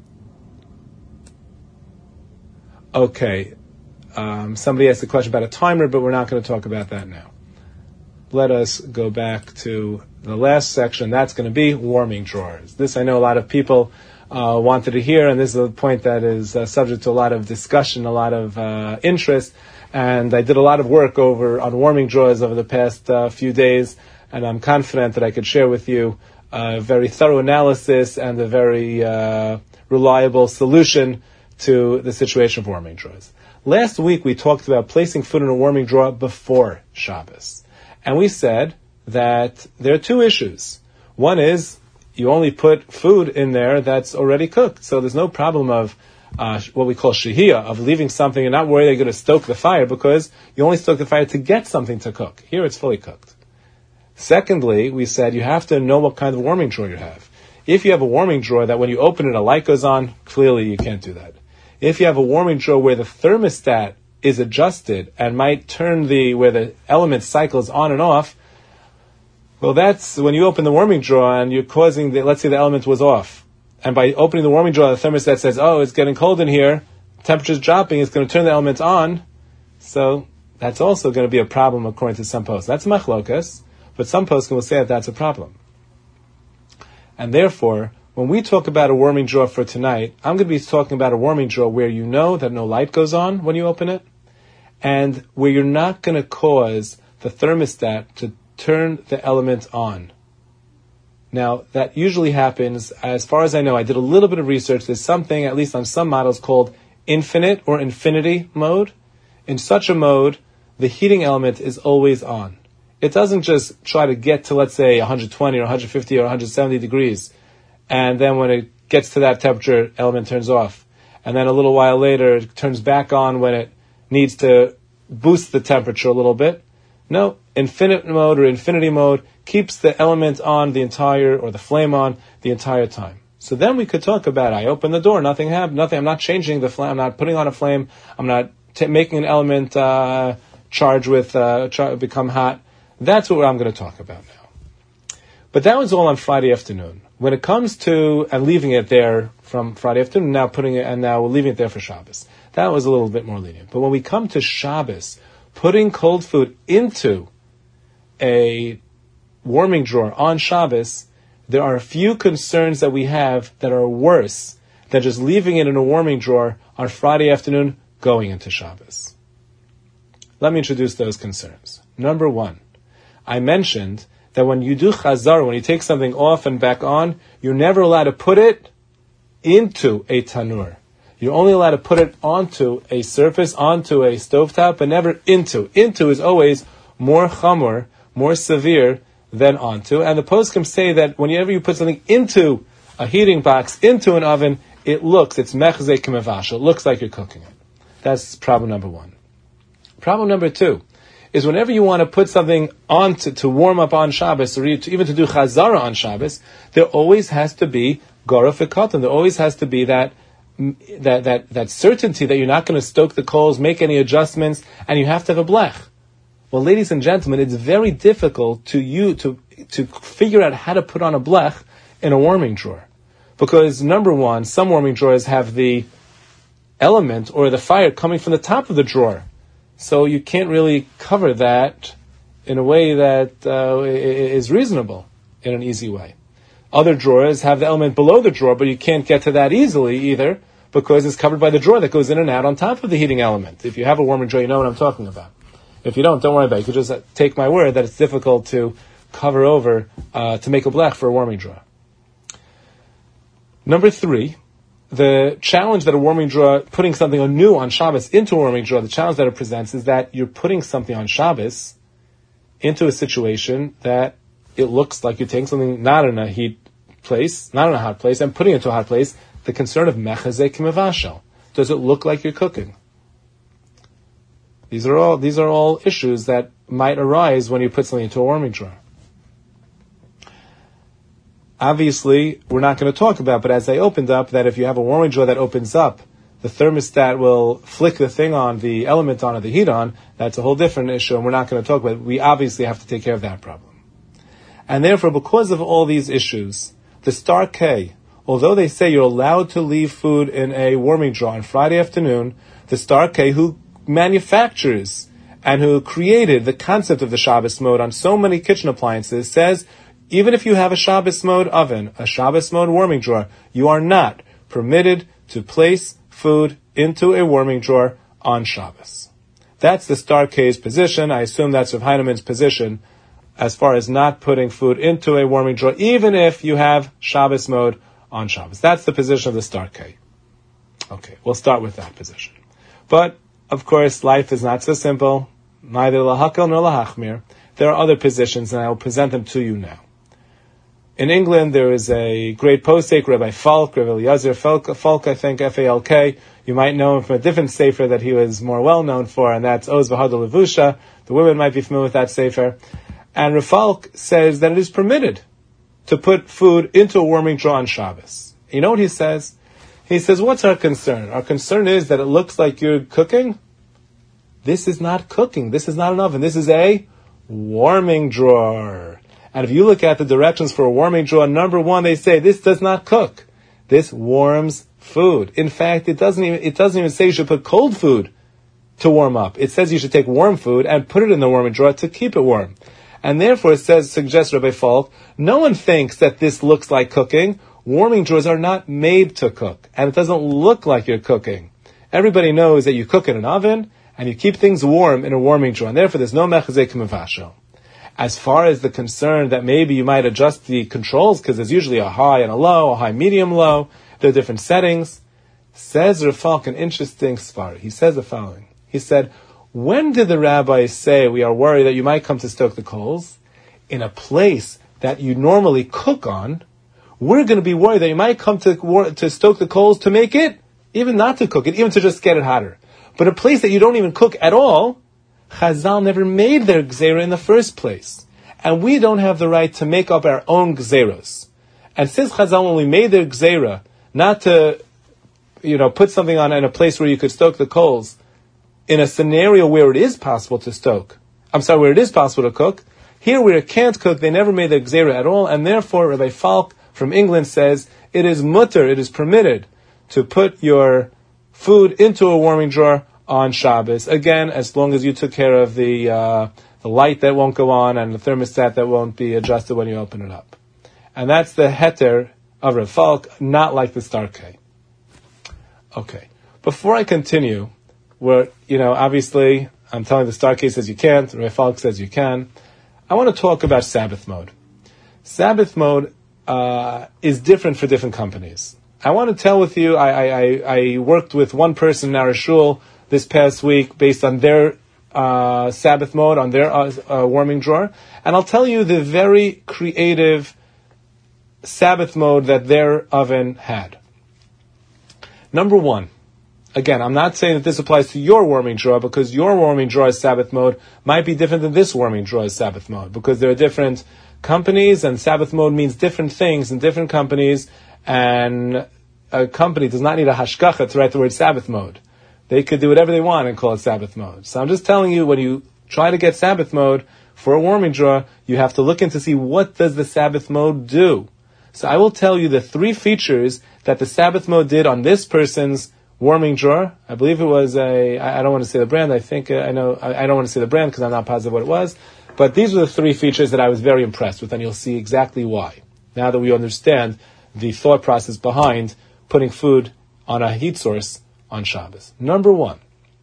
okay. Um, somebody asked a question about a timer, but we're not going to talk about that now. Let us go back to the last section. That's going to be warming drawers. This I know a lot of people uh, wanted to hear, and this is a point that is uh, subject to a lot of discussion, a lot of uh, interest. And I did a lot of work over on warming drawers over the past uh, few days, and I'm confident that I could share with you a very thorough analysis and a very uh, reliable solution to the situation of warming drawers. Last week we talked about placing food in a warming drawer before Shabbos. And we said that there are two issues. One is you only put food in there that's already cooked. So there's no problem of uh, what we call shehiyah, of leaving something and not worry they're going to stoke the fire, because you only stoke the fire to get something to cook. Here it's fully cooked. Secondly, we said you have to know what kind of warming drawer you have. If you have a warming drawer that when you open it a light goes on, clearly you can't do that. If you have a warming drawer where the thermostat is adjusted and might turn the, where the element cycles on and off, well, that's when you open the warming drawer and you're causing the, let's say the element was off. and by opening the warming drawer, the thermostat says, oh, it's getting cold in here, temperature's dropping, it's going to turn the elements on. So that's also going to be a problem according to some poskim. That's machlokas, but some poskim will say that that's a problem. And therefore, when we talk about a warming drawer for tonight, I'm going to be talking about a warming drawer where you know that no light goes on when you open it, and where you're not going to cause the thermostat to turn the element on. Now, that usually happens, as far as I know, I did a little bit of research, there's something, at least on some models, called infinite or infinity mode. In such a mode, the heating element is always on. It doesn't just try to get to, let's say, one hundred twenty or one hundred fifty or one hundred seventy degrees, and then when it gets to that temperature, element turns off. And then a little while later, it turns back on when it needs to boost the temperature a little bit. No, infinite mode or infinity mode keeps the element on the entire, or the flame on the entire time. So then we could talk about, I open the door, nothing happened, nothing, I'm not changing the flame, I'm not putting on a flame, I'm not t- making an element uh, charge with, uh, char- become hot. That's what I'm going to talk about now. But that was all on Friday afternoon. When it comes to, and leaving it there from Friday afternoon, now putting it, and now we're leaving it there for Shabbos. That was a little bit more lenient. But when we come to Shabbos, putting cold food into a warming drawer on Shabbos, there are a few concerns that we have that are worse than just leaving it in a warming drawer on Friday afternoon going into Shabbos. Let me introduce those concerns. Number one, I mentioned that when you do chazar, when you take something off and back on, you're never allowed to put it into a tanur. You're only allowed to put it onto a surface, onto a stovetop, but never into. Into is always more chamor, more severe than onto. And the poskim say that whenever you put something into a heating box, into an oven, it looks, it's mechzei k'mevash, it looks like you're cooking it. That's problem number one. Problem number two is whenever you want to put something on to, to warm up on Shabbos, or to, even to do chazara on Shabbos, there always has to be gorof v'katan. There always has to be that that that that certainty that you're not going to stoke the coals, make any adjustments, and you have to have a blech. Well, ladies and gentlemen, it's very difficult to you to to figure out how to put on a blech in a warming drawer, because number one, some warming drawers have the element or the fire coming from the top of the drawer, so you can't really cover that in a way that uh, is reasonable in an easy way. Other drawers have the element below the drawer, but you can't get to that easily either, because it's covered by the drawer that goes in and out on top of the heating element. If you have a warming drawer, you know what I'm talking about. If you don't, don't worry about it. You could just take my word that it's difficult to cover over, uh, to make a blech for a warming drawer. Number three, the challenge that a warming drawer, putting something new on Shabbos into a warming drawer, the challenge that it presents is that you're putting something on Shabbos into a situation that it looks like you're taking something not in a heat place, not in a hot place, and putting it into a hot place. The concern of mechazek mevashel. Does it look like you're cooking? These are all these are all issues that might arise when you put something into a warming drawer. Obviously, we're not going to talk about, but as I opened up, that if you have a warming drawer that opens up, the thermostat will flick the thing on, the element on, or the heat on. That's a whole different issue, and we're not going to talk about it. We obviously have to take care of that problem. And therefore, because of all these issues, the Star K, although they say you're allowed to leave food in a warming drawer on Friday afternoon, the Star K, who manufactures and who created the concept of the Shabbos mode on so many kitchen appliances, says even if you have a Shabbos mode oven, a Shabbos mode warming drawer, you are not permitted to place food into a warming drawer on Shabbos. That's the Star K's position. I assume that's Rav Heinemann's position as far as not putting food into a warming drawer, even if you have Shabbos mode on Shabbos. That's the position of the Star K. Okay, we'll start with that position. But, of course, life is not so simple. Neither lahakal nor lahachmir. There are other positions, and I will present them to you now. In England, there is a great posek, Rabbi Falk, Rabbi Eliezer Falk, Falk, I think, F A L K. You might know him from a different sefer that he was more well-known for, and that's Oz V'Hadol Levusha. The women might be familiar with that sefer. And Rav Falk says that it is permitted to put food into a warming drawer on Shabbos. You know what he says? He says, what's our concern? Our concern is that it looks like you're cooking. This is not cooking. This is not an oven. This is a warming drawer. And if you look at the directions for a warming drawer, number one, they say this does not cook. This warms food. In fact, it doesn't even, it doesn't even say you should put cold food to warm up. It says you should take warm food and put it in the warming drawer to keep it warm. And therefore, it says, suggests Rabbi Falk, no one thinks that this looks like cooking. Warming drawers are not made to cook, and it doesn't look like you're cooking. Everybody knows that you cook in an oven, and you keep things warm in a warming drawer, and therefore there's no mechazek mevashel. As far as the concern that maybe you might adjust the controls, because there's usually a high and a low, a high, medium, low, there are different settings, says Rav Falk an interesting svar. He says the following. He said, when did the rabbis say we are worried that you might come to stoke the coals? In a place that you normally cook on, we're going to be worried that you might come to to stoke the coals to make it, even not to cook it, even to just get it hotter. But a place that you don't even cook at all, Chazal never made their gzera in the first place. And we don't have the right to make up our own gzeros. And since Chazal only made their gzera, not to, you know, put something on in a place where you could stoke the coals, in a scenario where it is possible to stoke, I'm sorry, where it is possible to cook, here where it can't cook, they never made their gzera at all, and therefore Rabbi Falk from England says it is mutter, it is permitted to put your food into a warming drawer on Shabbos. Again, as long as you took care of the uh, the light that won't go on and the thermostat that won't be adjusted when you open it up. And that's the heter of Rav Falk, not like the Starkei. Okay. Before I continue, where, you know, obviously I'm telling the Starkei says you can't, Rav Falk says you can. I want to talk about Sabbath mode. Sabbath mode Uh, is different for different companies. I want to tell with you, I, I, I worked with one person in our shul this past week based on their uh, Sabbath mode, on their uh, uh, warming drawer, and I'll tell you the very creative Sabbath mode that their oven had. Number one, again, I'm not saying that this applies to your warming drawer, because your warming drawer's Sabbath mode might be different than this warming drawer's Sabbath mode, because there are different companies, and Sabbath mode means different things in different companies, and a company does not need a hashgacha to write the word Sabbath mode. They could do whatever they want and call it Sabbath mode. So I'm just telling you, when you try to get Sabbath mode for a warming drawer, you have to look in to see what does the Sabbath mode do. So I will tell you the three features that the Sabbath mode did on this person's warming drawer. I believe it was a, I don't want to say the brand, I think, uh, I know, I, I don't want to say the brand because I'm not positive what it was. But these were the three features that I was very impressed with, and you'll see exactly why, now that we understand the thought process behind putting food on a heat source on Shabbos. Number one,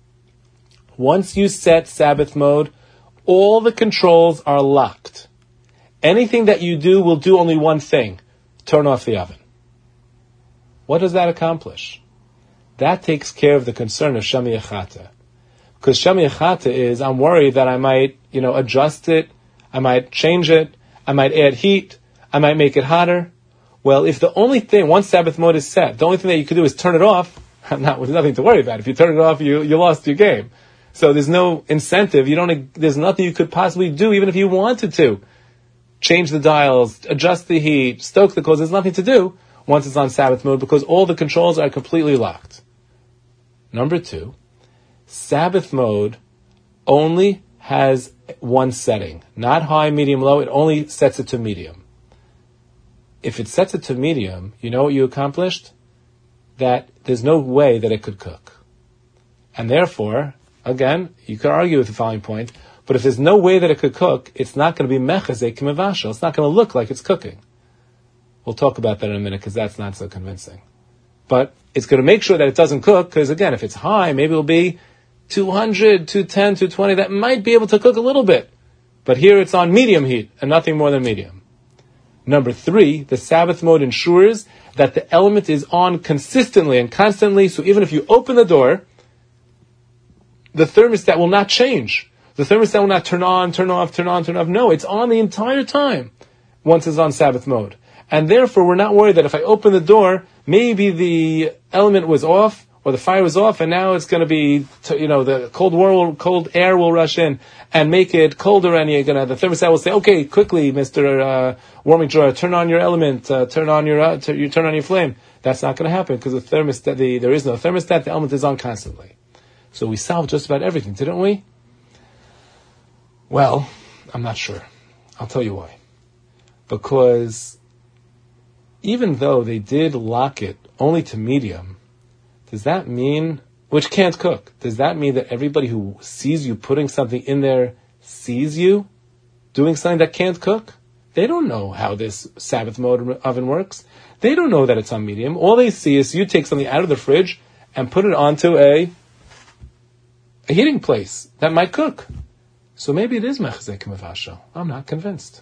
once you set Sabbath mode, all the controls are locked. Anything that you do will do only one thing: turn off the oven. What does that accomplish? That takes care of the concern of Shami Echata. Because Shami Echata is, I'm worried that I might, you know, adjust it, I might change it, I might add heat, I might make it hotter. Well, if the only thing, once Sabbath mode is set, the only thing that you could do is turn it off, not, there's nothing to worry about. If you turn it off, you, you lost your game. So there's no incentive, you don't, there's nothing you could possibly do, even if you wanted to. Change the dials, adjust the heat, stoke the coals, there's nothing to do once it's on Sabbath mode, because all the controls are completely locked. Number two, Sabbath mode only has one setting, not high, medium, low. It only sets it to medium. If it sets it to medium, you know what you accomplished? That there's no way that it could cook. And therefore, again, you could argue with the following point, but if there's no way that it could cook, it's not going to be mechazek mevashel. It's not going to look like it's cooking. We'll talk about that in a minute, because that's not so convincing. But it's going to make sure that it doesn't cook, because again, if it's high, maybe it'll be two hundred, two ten, two twenty, that might be able to cook a little bit. But here it's on medium heat, and nothing more than medium. Number three, the Sabbath mode ensures that the element is on consistently and constantly, so even if you open the door, the thermostat will not change. The thermostat will not turn on, turn off, turn on, turn off. No, it's on the entire time once it's on Sabbath mode. And therefore, we're not worried that if I open the door, maybe the element was off, or the fire was off, and now it's going to be, you know, the cold war, cold air will rush in and make it colder, and you're going to, the thermostat will say, okay, quickly, Mister Uh, warming drawer, turn on your element, uh, turn on your, uh, t- you turn on your flame. That's not going to happen, because the thermostat, the, there is no thermostat, the element is on constantly. So we solved just about everything, didn't we? Well, I'm not sure. I'll tell you why. Because even though they did lock it only to medium, does that mean, which can't cook, does that mean that everybody who sees you putting something in there sees you doing something that can't cook? They don't know how this Sabbath mode oven works. They don't know that it's on medium. All they see is you take something out of the fridge and put it onto a, a heating place that might cook. So maybe it is mechzek mevashel. I'm not convinced.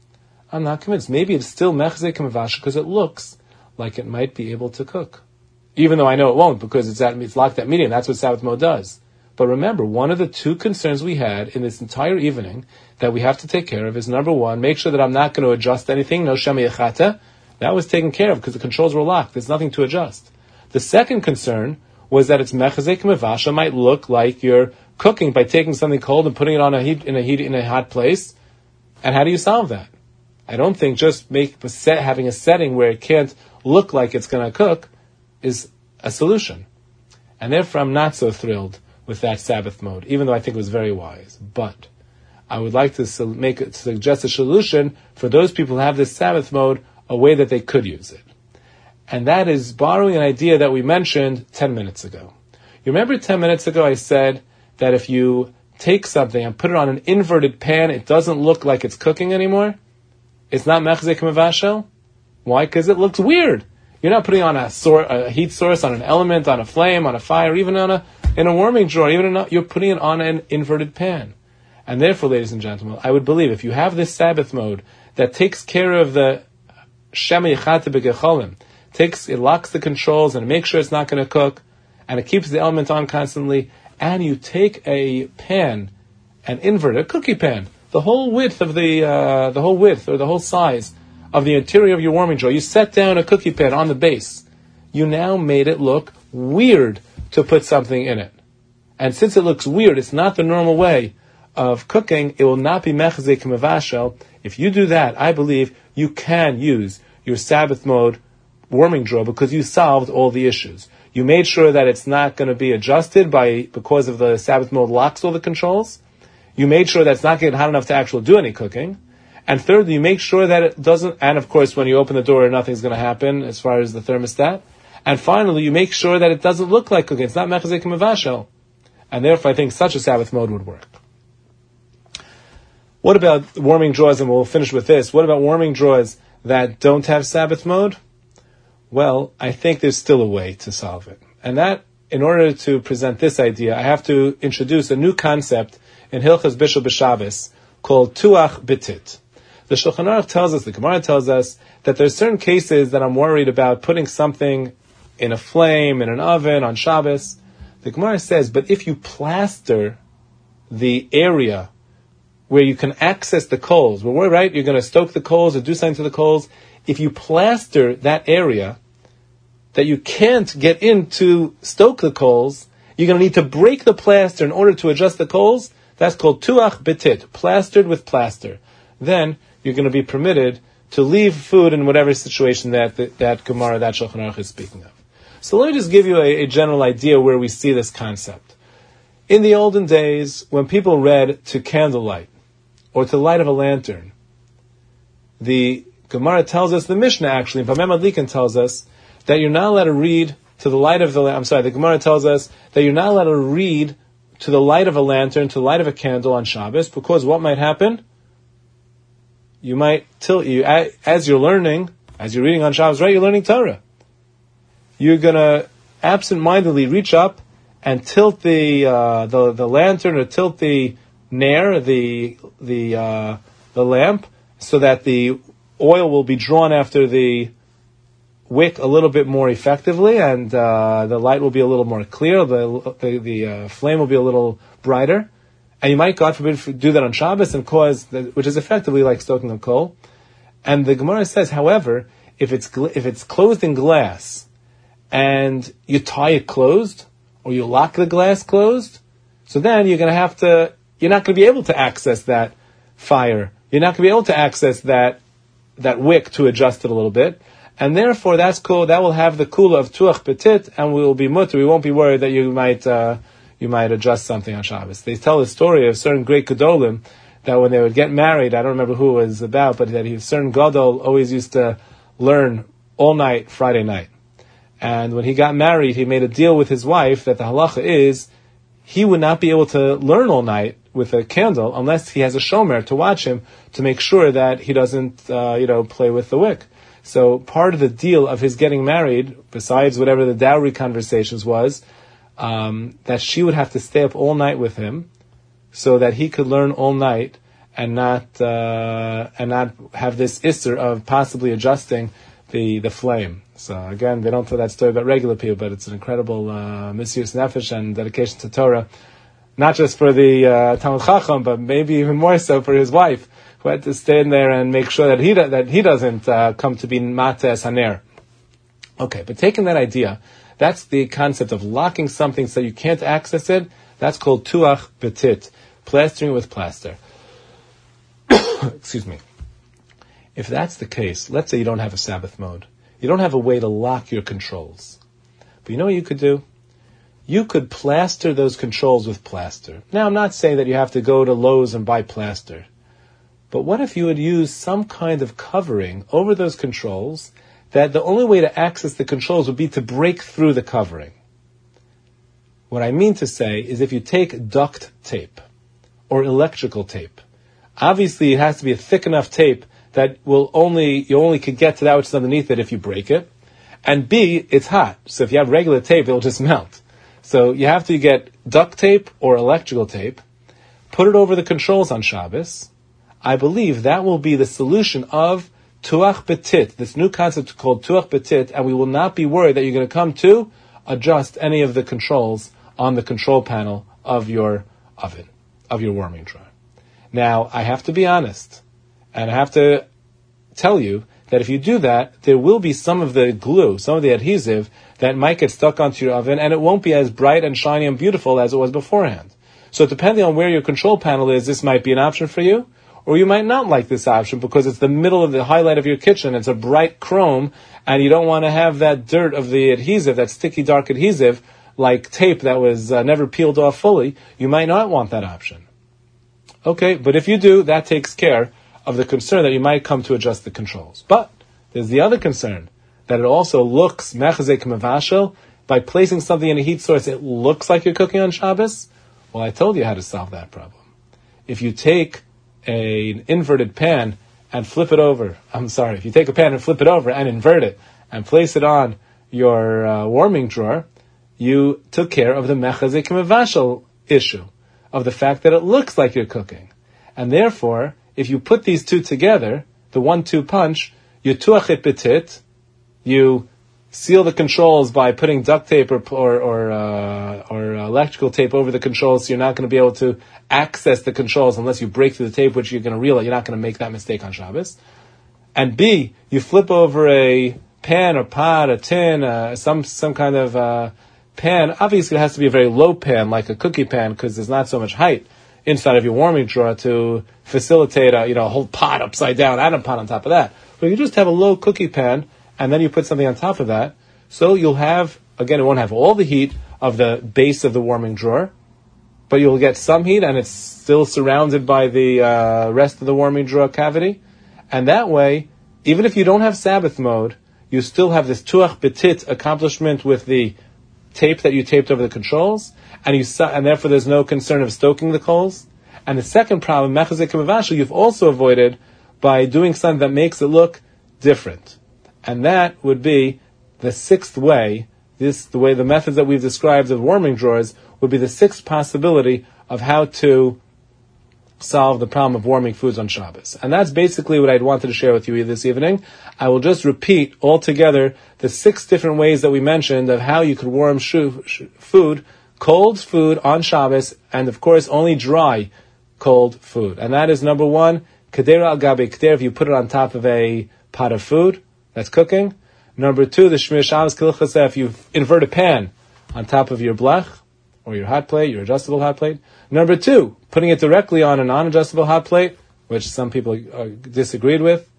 I'm not convinced. Maybe it's still mechzek mevashel because it looks like it might be able to cook. Even though I know it won't because it's, at, it's locked at medium. That's what Sabbath mode does. But remember, one of the two concerns we had in this entire evening that we have to take care of is, number one, make sure that I'm not going to adjust anything, no shemi yachata. That was taken care of because the controls were locked. There's nothing to adjust. The second concern was that it's mechazek mevasha might look like you're cooking by taking something cold and putting it on a heat in a heat in a hot place. And how do you solve that? I don't think just make a set, having a setting where it can't look like it's going to cook is a solution. And therefore, I'm not so thrilled with that Sabbath mode, even though I think it was very wise. But I would like to make it, suggest a solution for those people who have this Sabbath mode, a way that they could use it. And that is borrowing an idea that we mentioned ten minutes ago. You remember ten minutes ago I said that if you take something and put it on an inverted pan, it doesn't look like it's cooking anymore? It's not mechzek mevashel? Why? Because it looks weird. You're not putting on a, sor- a heat source, on an element, on a flame, on a fire, even on a in a warming drawer. Even in a, you're putting it on an inverted pan. And therefore, ladies and gentlemen, I would believe if you have this Sabbath mode that takes care of the shema yichata b'gecholim, takes it locks the controls and makes sure it's not going to cook, and it keeps the element on constantly, and you take a pan and invert it, a cookie pan, the whole width of the uh, the whole width or the whole size of the interior of your warming drawer. You set down a cookie pan on the base. You now made it look weird to put something in it. And since it looks weird, it's not the normal way of cooking, it will not be mechazek mevashel. If you do that, I believe you can use your Sabbath mode warming drawer because you solved all the issues. You made sure that it's not going to be adjusted by because of the Sabbath mode locks all the controls. You made sure that it's not getting hot enough to actually do any cooking. And thirdly, you make sure that it doesn't, and of course, when you open the door, nothing's going to happen as far as the thermostat. And finally, you make sure that it doesn't look like cooking. It's not mechazek mevashel. And therefore, I think such a Sabbath mode would work. What about warming drawers? And we'll finish with this. What about warming drawers that don't have Sabbath mode? Well, I think there's still a way to solve it. And that, in order to present this idea, I have to introduce a new concept in Hilchos Bishul B'Shabbos called Tuach B'Tit. The Shulchan Aruch tells us, the Gemara tells us, that there's certain cases that I'm worried about putting something in a flame, in an oven, on Shabbos. The Gemara says, but if you plaster the area where you can access the coals, well, we're right, you're going to stoke the coals or do something to the coals. If you plaster that area that you can't get in to stoke the coals, you're going to need to break the plaster in order to adjust the coals. That's called tuach betit, plastered with plaster. Then you're going to be permitted to leave food in whatever situation that that, that Gemara, that Shulchan Aruch is speaking of. So let me just give you a, a general idea where we see this concept. In the olden days, when people read to candlelight or to the light of a lantern, the Gemara tells us, the Mishnah actually, Pameh Madlikin tells us that you're not allowed to read to the light of the. I'm sorry, the Gemara tells us that you're not allowed to read to the light of a lantern, to the light of a candle on Shabbos, because what might happen? You might tilt you as you're learning, as you're reading on Shabbos, right? You're learning Torah. You're gonna absent-mindedly reach up and tilt the uh, the the lantern or tilt the nair, the the uh, the lamp, so that the oil will be drawn after the wick a little bit more effectively, and uh, the light will be a little more clear. The the, the uh, flame will be a little brighter. And you might, God forbid, do that on Shabbos and cause, the, which is effectively like stoking a coal. And the Gemara says, however, if it's if it's closed in glass and you tie it closed or you lock the glass closed, so then you're going to have to, you're not going to be able to access that fire. You're not going to be able to access that that wick to adjust it a little bit. And therefore, that's cool. That will have the kula of tuach petit, and we will be mutter. We won't be worried that you might. Uh, you might adjust something on Shabbos. They tell the story of certain great Gedolim that when they would get married, I don't remember who it was about, but that he, certain Gadol always used to learn all night Friday night. And when he got married, he made a deal with his wife that the halacha is he would not be able to learn all night with a candle unless he has a shomer to watch him to make sure that he doesn't, uh, you know, play with the wick. So part of the deal of his getting married, besides whatever the dowry conversations was, um, that she would have to stay up all night with him so that he could learn all night and not uh, and not have this isser of possibly adjusting the, the flame. So again, they don't tell that story about regular people, but it's an incredible uh, misuse nefesh and dedication to Torah, not just for the uh, Talmud Chacham, but maybe even more so for his wife, who had to stand there and make sure that he do, that he doesn't uh, come to be mata es haner. Okay, but taking that idea, that's the concept of locking something so you can't access it. That's called tuach betit, plastering with plaster. Excuse me. If that's the case, let's say you don't have a Sabbath mode. You don't have a way to lock your controls. But you know what you could do? You could plaster those controls with plaster. Now, I'm not saying that you have to go to Lowe's and buy plaster. But what if you would use some kind of covering over those controls that the only way to access the controls would be to break through the covering? What I mean to say is if you take duct tape or electrical tape, obviously it has to be a thick enough tape that will only, you only could get to that which is underneath it if you break it. And B, it's hot. So if you have regular tape, it'll just melt. So you have to get duct tape or electrical tape, put it over the controls on Shabbos. I believe that will be the solution of tuach betit, this new concept called tuach betit, and we will not be worried that you're going to come to adjust any of the controls on the control panel of your oven, of your warming drawer. Now, I have to be honest, and I have to tell you that if you do that, there will be some of the glue, some of the adhesive that might get stuck onto your oven, and it won't be as bright and shiny and beautiful as it was beforehand. So depending on where your control panel is, this might be an option for you, or you might not like this option because it's the middle of the highlight of your kitchen, it's a bright chrome, and you don't want to have that dirt of the adhesive, that sticky dark adhesive, like tape that was uh, never peeled off fully. You might not want that option. Okay, but if you do, that takes care of the concern that you might come to adjust the controls. But there's the other concern, that it also looks mechazek mevashel. By placing something in a heat source, it looks like you're cooking on Shabbos. Well, I told you how to solve that problem. If you take a, an inverted pan and flip it over, I'm sorry, if you take a pan and flip it over and invert it and place it on your uh, warming drawer, you took care of the mechazek mevashel issue, of the fact that it looks like you're cooking. And therefore, if you put these two together, the one two punch, you tuach it betit, you seal the controls by putting duct tape or or or, uh, or electrical tape over the controls, so you're not going to be able to access the controls unless you break through the tape, which you're going to realize you're not going to make that mistake on Shabbos. And B, you flip over a pan or pot, a tin, uh, some some kind of uh, pan. Obviously, it has to be a very low pan, like a cookie pan, because there's not so much height inside of your warming drawer to facilitate a you know a whole pot upside down and a pot on top of that. But you just have a low cookie pan, and then you put something on top of that. So you'll have, again, it won't have all the heat of the base of the warming drawer, but you'll get some heat, and it's still surrounded by the uh, rest of the warming drawer cavity. And that way, even if you don't have Sabbath mode, you still have this tuach betit accomplishment with the tape that you taped over the controls, and you and therefore there's no concern of stoking the coals. And the second problem, mechazek mevashel, you've also avoided by doing something that makes it look different. And that would be the sixth way, this the way the methods that we've described of warming drawers would be the sixth possibility of how to solve the problem of warming foods on Shabbos. And that's basically what I'd wanted to share with you this evening. I will just repeat all together the six different ways that we mentioned of how you could warm shu- sh- food, cold food on Shabbos, and of course only dry cold food. And that is number one, Kedera al gabe keder, if you put it on top of a pot of food that's cooking. Number two, the Shmir Shabbos Kilchaseh, if you invert a pan on top of your blech, or your hot plate, your adjustable hot plate. Number two, putting it directly on a non-adjustable hot plate, which some people uh, disagreed with.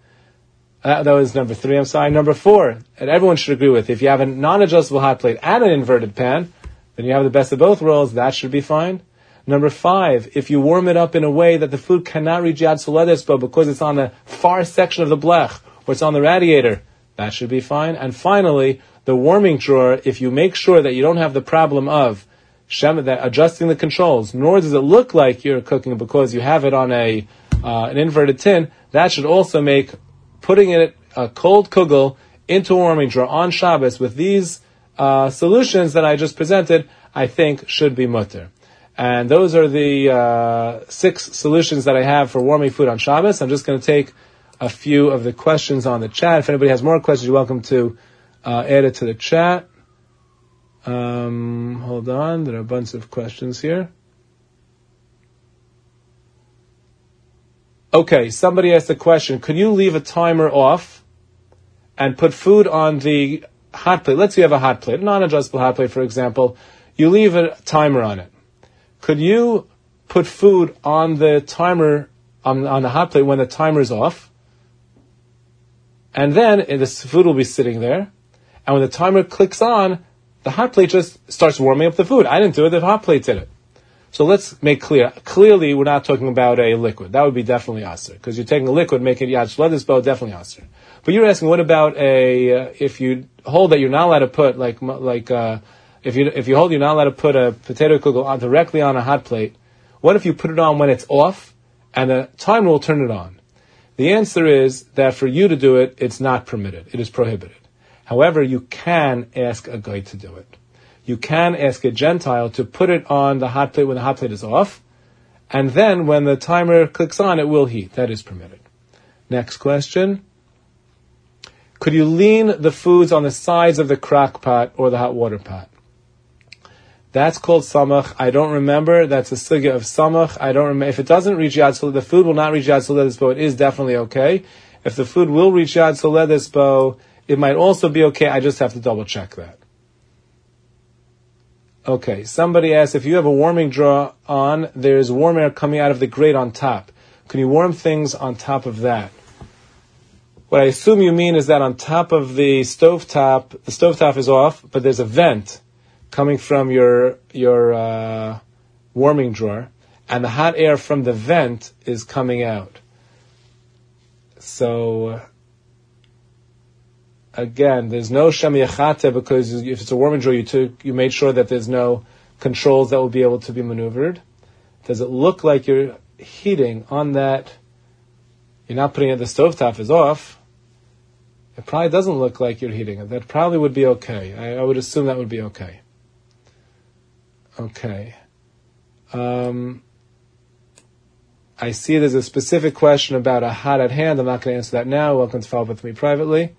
Uh, that was number three, I'm sorry. Number four, and everyone should agree with, if you have a non-adjustable hot plate and an inverted pan, then you have the best of both worlds, that should be fine. Number five, if you warm it up in a way that the food cannot reach Yad Soledespo because it's on the far section of the blech, or it's on the radiator, that should be fine. And finally, the warming drawer, if you make sure that you don't have the problem of shem, that adjusting the controls, nor does it look like you're cooking because you have it on a uh, an inverted tin, that should also make putting it a cold kugel into a warming drawer on Shabbos with these uh, solutions that I just presented, I think should be mutter. And those are the uh, six solutions that I have for warming food on Shabbos. I'm just going to take a few of the questions on the chat. If anybody has more questions, you're welcome to uh, add it to the chat. Um, hold on, there are a bunch of questions here. Okay, somebody asked a question. Could you leave a timer off and put food on the hot plate? Let's say you have a hot plate, a non-adjustable hot plate, for example. You leave a timer on it. Could you put food on the timer, on, on the hot plate when the timer is off? And then the food will be sitting there. And when the timer clicks on, the hot plate just starts warming up the food. I didn't do it, the hot plate did it. So let's make clear. Clearly, we're not talking about a liquid. That would be definitely aser. Because you're taking a liquid, making it yad shledis bo, definitely aser. But you're asking, what about a, uh, if you hold that you're not allowed to put, like, like, uh, if you, if you hold you're not allowed to put a potato kugel on directly on a hot plate, what if you put it on when it's off, and the timer will turn it on? The answer is that for you to do it, it's not permitted. It is prohibited. However, you can ask a guy to do it. You can ask a Gentile to put it on the hot plate when the hot plate is off, and then when the timer clicks on, it will heat. That is permitted. Next question. Could you lean the foods on the sides of the crock pot or the hot water pot? That's called samach. I don't remember. That's a sugya of samach. I don't remember. If it doesn't reach yad soledis, the food will not reach yad soledis bo. It is definitely okay. If the food will reach yad soledis bo, it might also be okay. I just have to double check that. Okay, somebody asked, if you have a warming drawer on, there's warm air coming out of the grate on top. Can you warm things on top of that? What I assume you mean is that on top of the stovetop, the stovetop is off, but there's a vent coming from your your uh, warming drawer, and the hot air from the vent is coming out. So, again, there's no shem yachate, because if it's a warming drawer, you took, you made sure that there's no controls that will be able to be maneuvered. Does it look like you're heating on that? You're not putting it, the stovetop is off. It probably doesn't look like you're heating it. That probably would be okay. I, I would assume that would be okay. Okay. Um, I see there's a specific question about a hot at hand. I'm not going to answer that now. Welcome to follow up with me privately.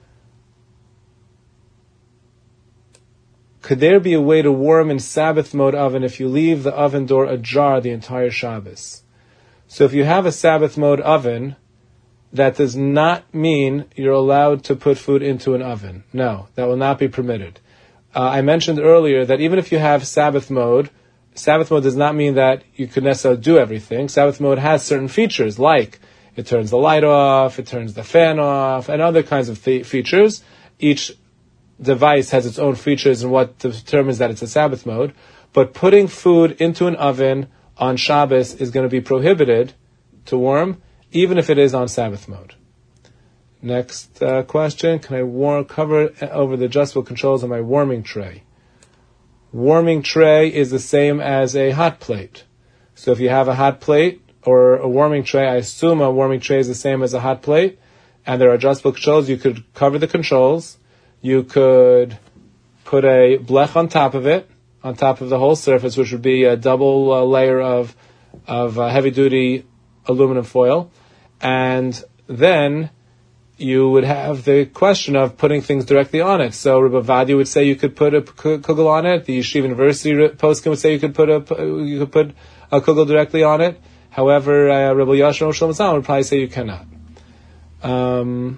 Could there be a way to warm in Sabbath mode oven if you leave the oven door ajar the entire Shabbos? So if you have a Sabbath mode oven, that does not mean you're allowed to put food into an oven. No, that will not be permitted. Uh, I mentioned earlier that even if you have Sabbath mode, Sabbath mode does not mean that you could necessarily do everything. Sabbath mode has certain features, like it turns the light off, it turns the fan off, and other kinds of th- features. Each device has its own features and what determines that it's a Sabbath mode. But putting food into an oven on Shabbos is going to be prohibited to warm, even if it is on Sabbath mode. Next uh, question. Can I warm, cover over the adjustable controls on my warming tray? Warming tray is the same as a hot plate. So if you have a hot plate or a warming tray, I assume a warming tray is the same as a hot plate, and there are adjustable controls. You could cover the controls. You could put a blech on top of it, on top of the whole surface, which would be a double uh, layer of, of uh, heavy-duty aluminum foil. And then you would have the question of putting things directly on it. So Rabbi Vadia would say you could put a kugel on it. The Yeshiva University postscript would say you could put a you could put a kugel directly on it. However, uh, Rabbi Yashar Shlomo Zalman would probably say you cannot. Um,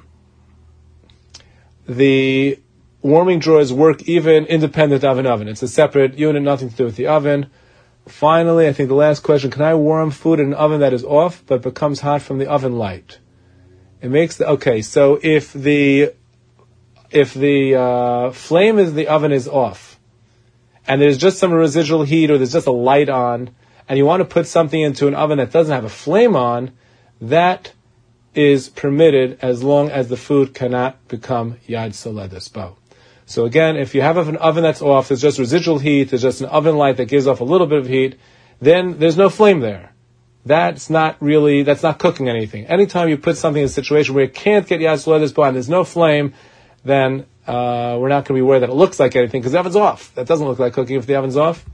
the warming drawers work even independent of an oven. It's a separate unit, nothing to do with the oven. Finally, I think the last question, can I warm food in an oven that is off but becomes hot from the oven light? It makes the, okay, so if the if the uh, flame is the oven is off and there's just some residual heat or there's just a light on and you want to put something into an oven that doesn't have a flame on, that is permitted as long as the food cannot become Yad Soledes Bo. So again, if you have an oven that's off, there's just residual heat, there's just an oven light that gives off a little bit of heat, then there's no flame there. That's not really, that's not cooking anything. Anytime you put something in a situation where you can't get Yad Soledes Bo and there's no flame, then uh, we're not going to be worried that it looks like anything because the oven's off. That doesn't look like cooking if the oven's off.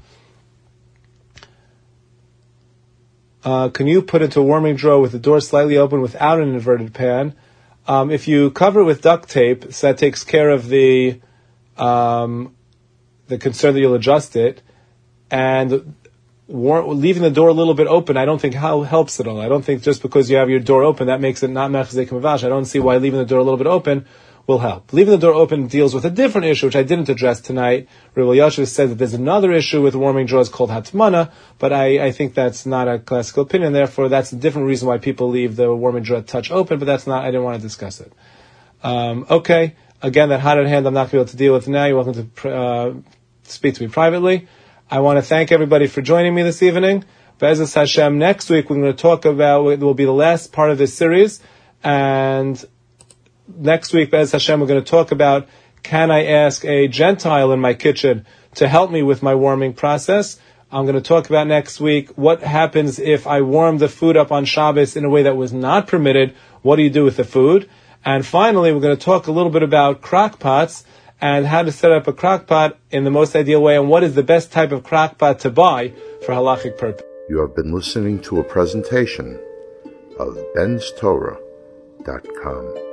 Uh, can you put into a warming drawer with the door slightly open without an inverted pan? Um, if you cover it with duct tape, so that takes care of the um, the concern that you'll adjust it, and war- leaving the door a little bit open, I don't think how helps at all. I don't think just because you have your door open, that makes it not mechzek mavash. I don't see why leaving the door a little bit open will help. Leaving the door open deals with a different issue, which I didn't address tonight. Rabbi Yashiv said that there's another issue with warming drawers called hatmana, but I, I think that's not a classical opinion. Therefore, that's a different reason why people leave the warming drawer touch open, but that's not, I didn't want to discuss it. Um, okay. Again, that hot at hand I'm not going to be able to deal with now. You're welcome to uh, speak to me privately. I want to thank everybody for joining me this evening. Be'ezus Hashem, next week we're going to talk about, it will be the last part of this series, and next week, Be'ez Hashem, we're going to talk about, can I ask a Gentile in my kitchen to help me with my warming process? I'm going to talk about next week, what happens if I warm the food up on Shabbos in a way that was not permitted? What do you do with the food? And finally, we're going to talk a little bit about crock pots and how to set up a crock pot in the most ideal way, and what is the best type of crock pot to buy for halachic purpose. You have been listening to a presentation of Ben's Torah dot com.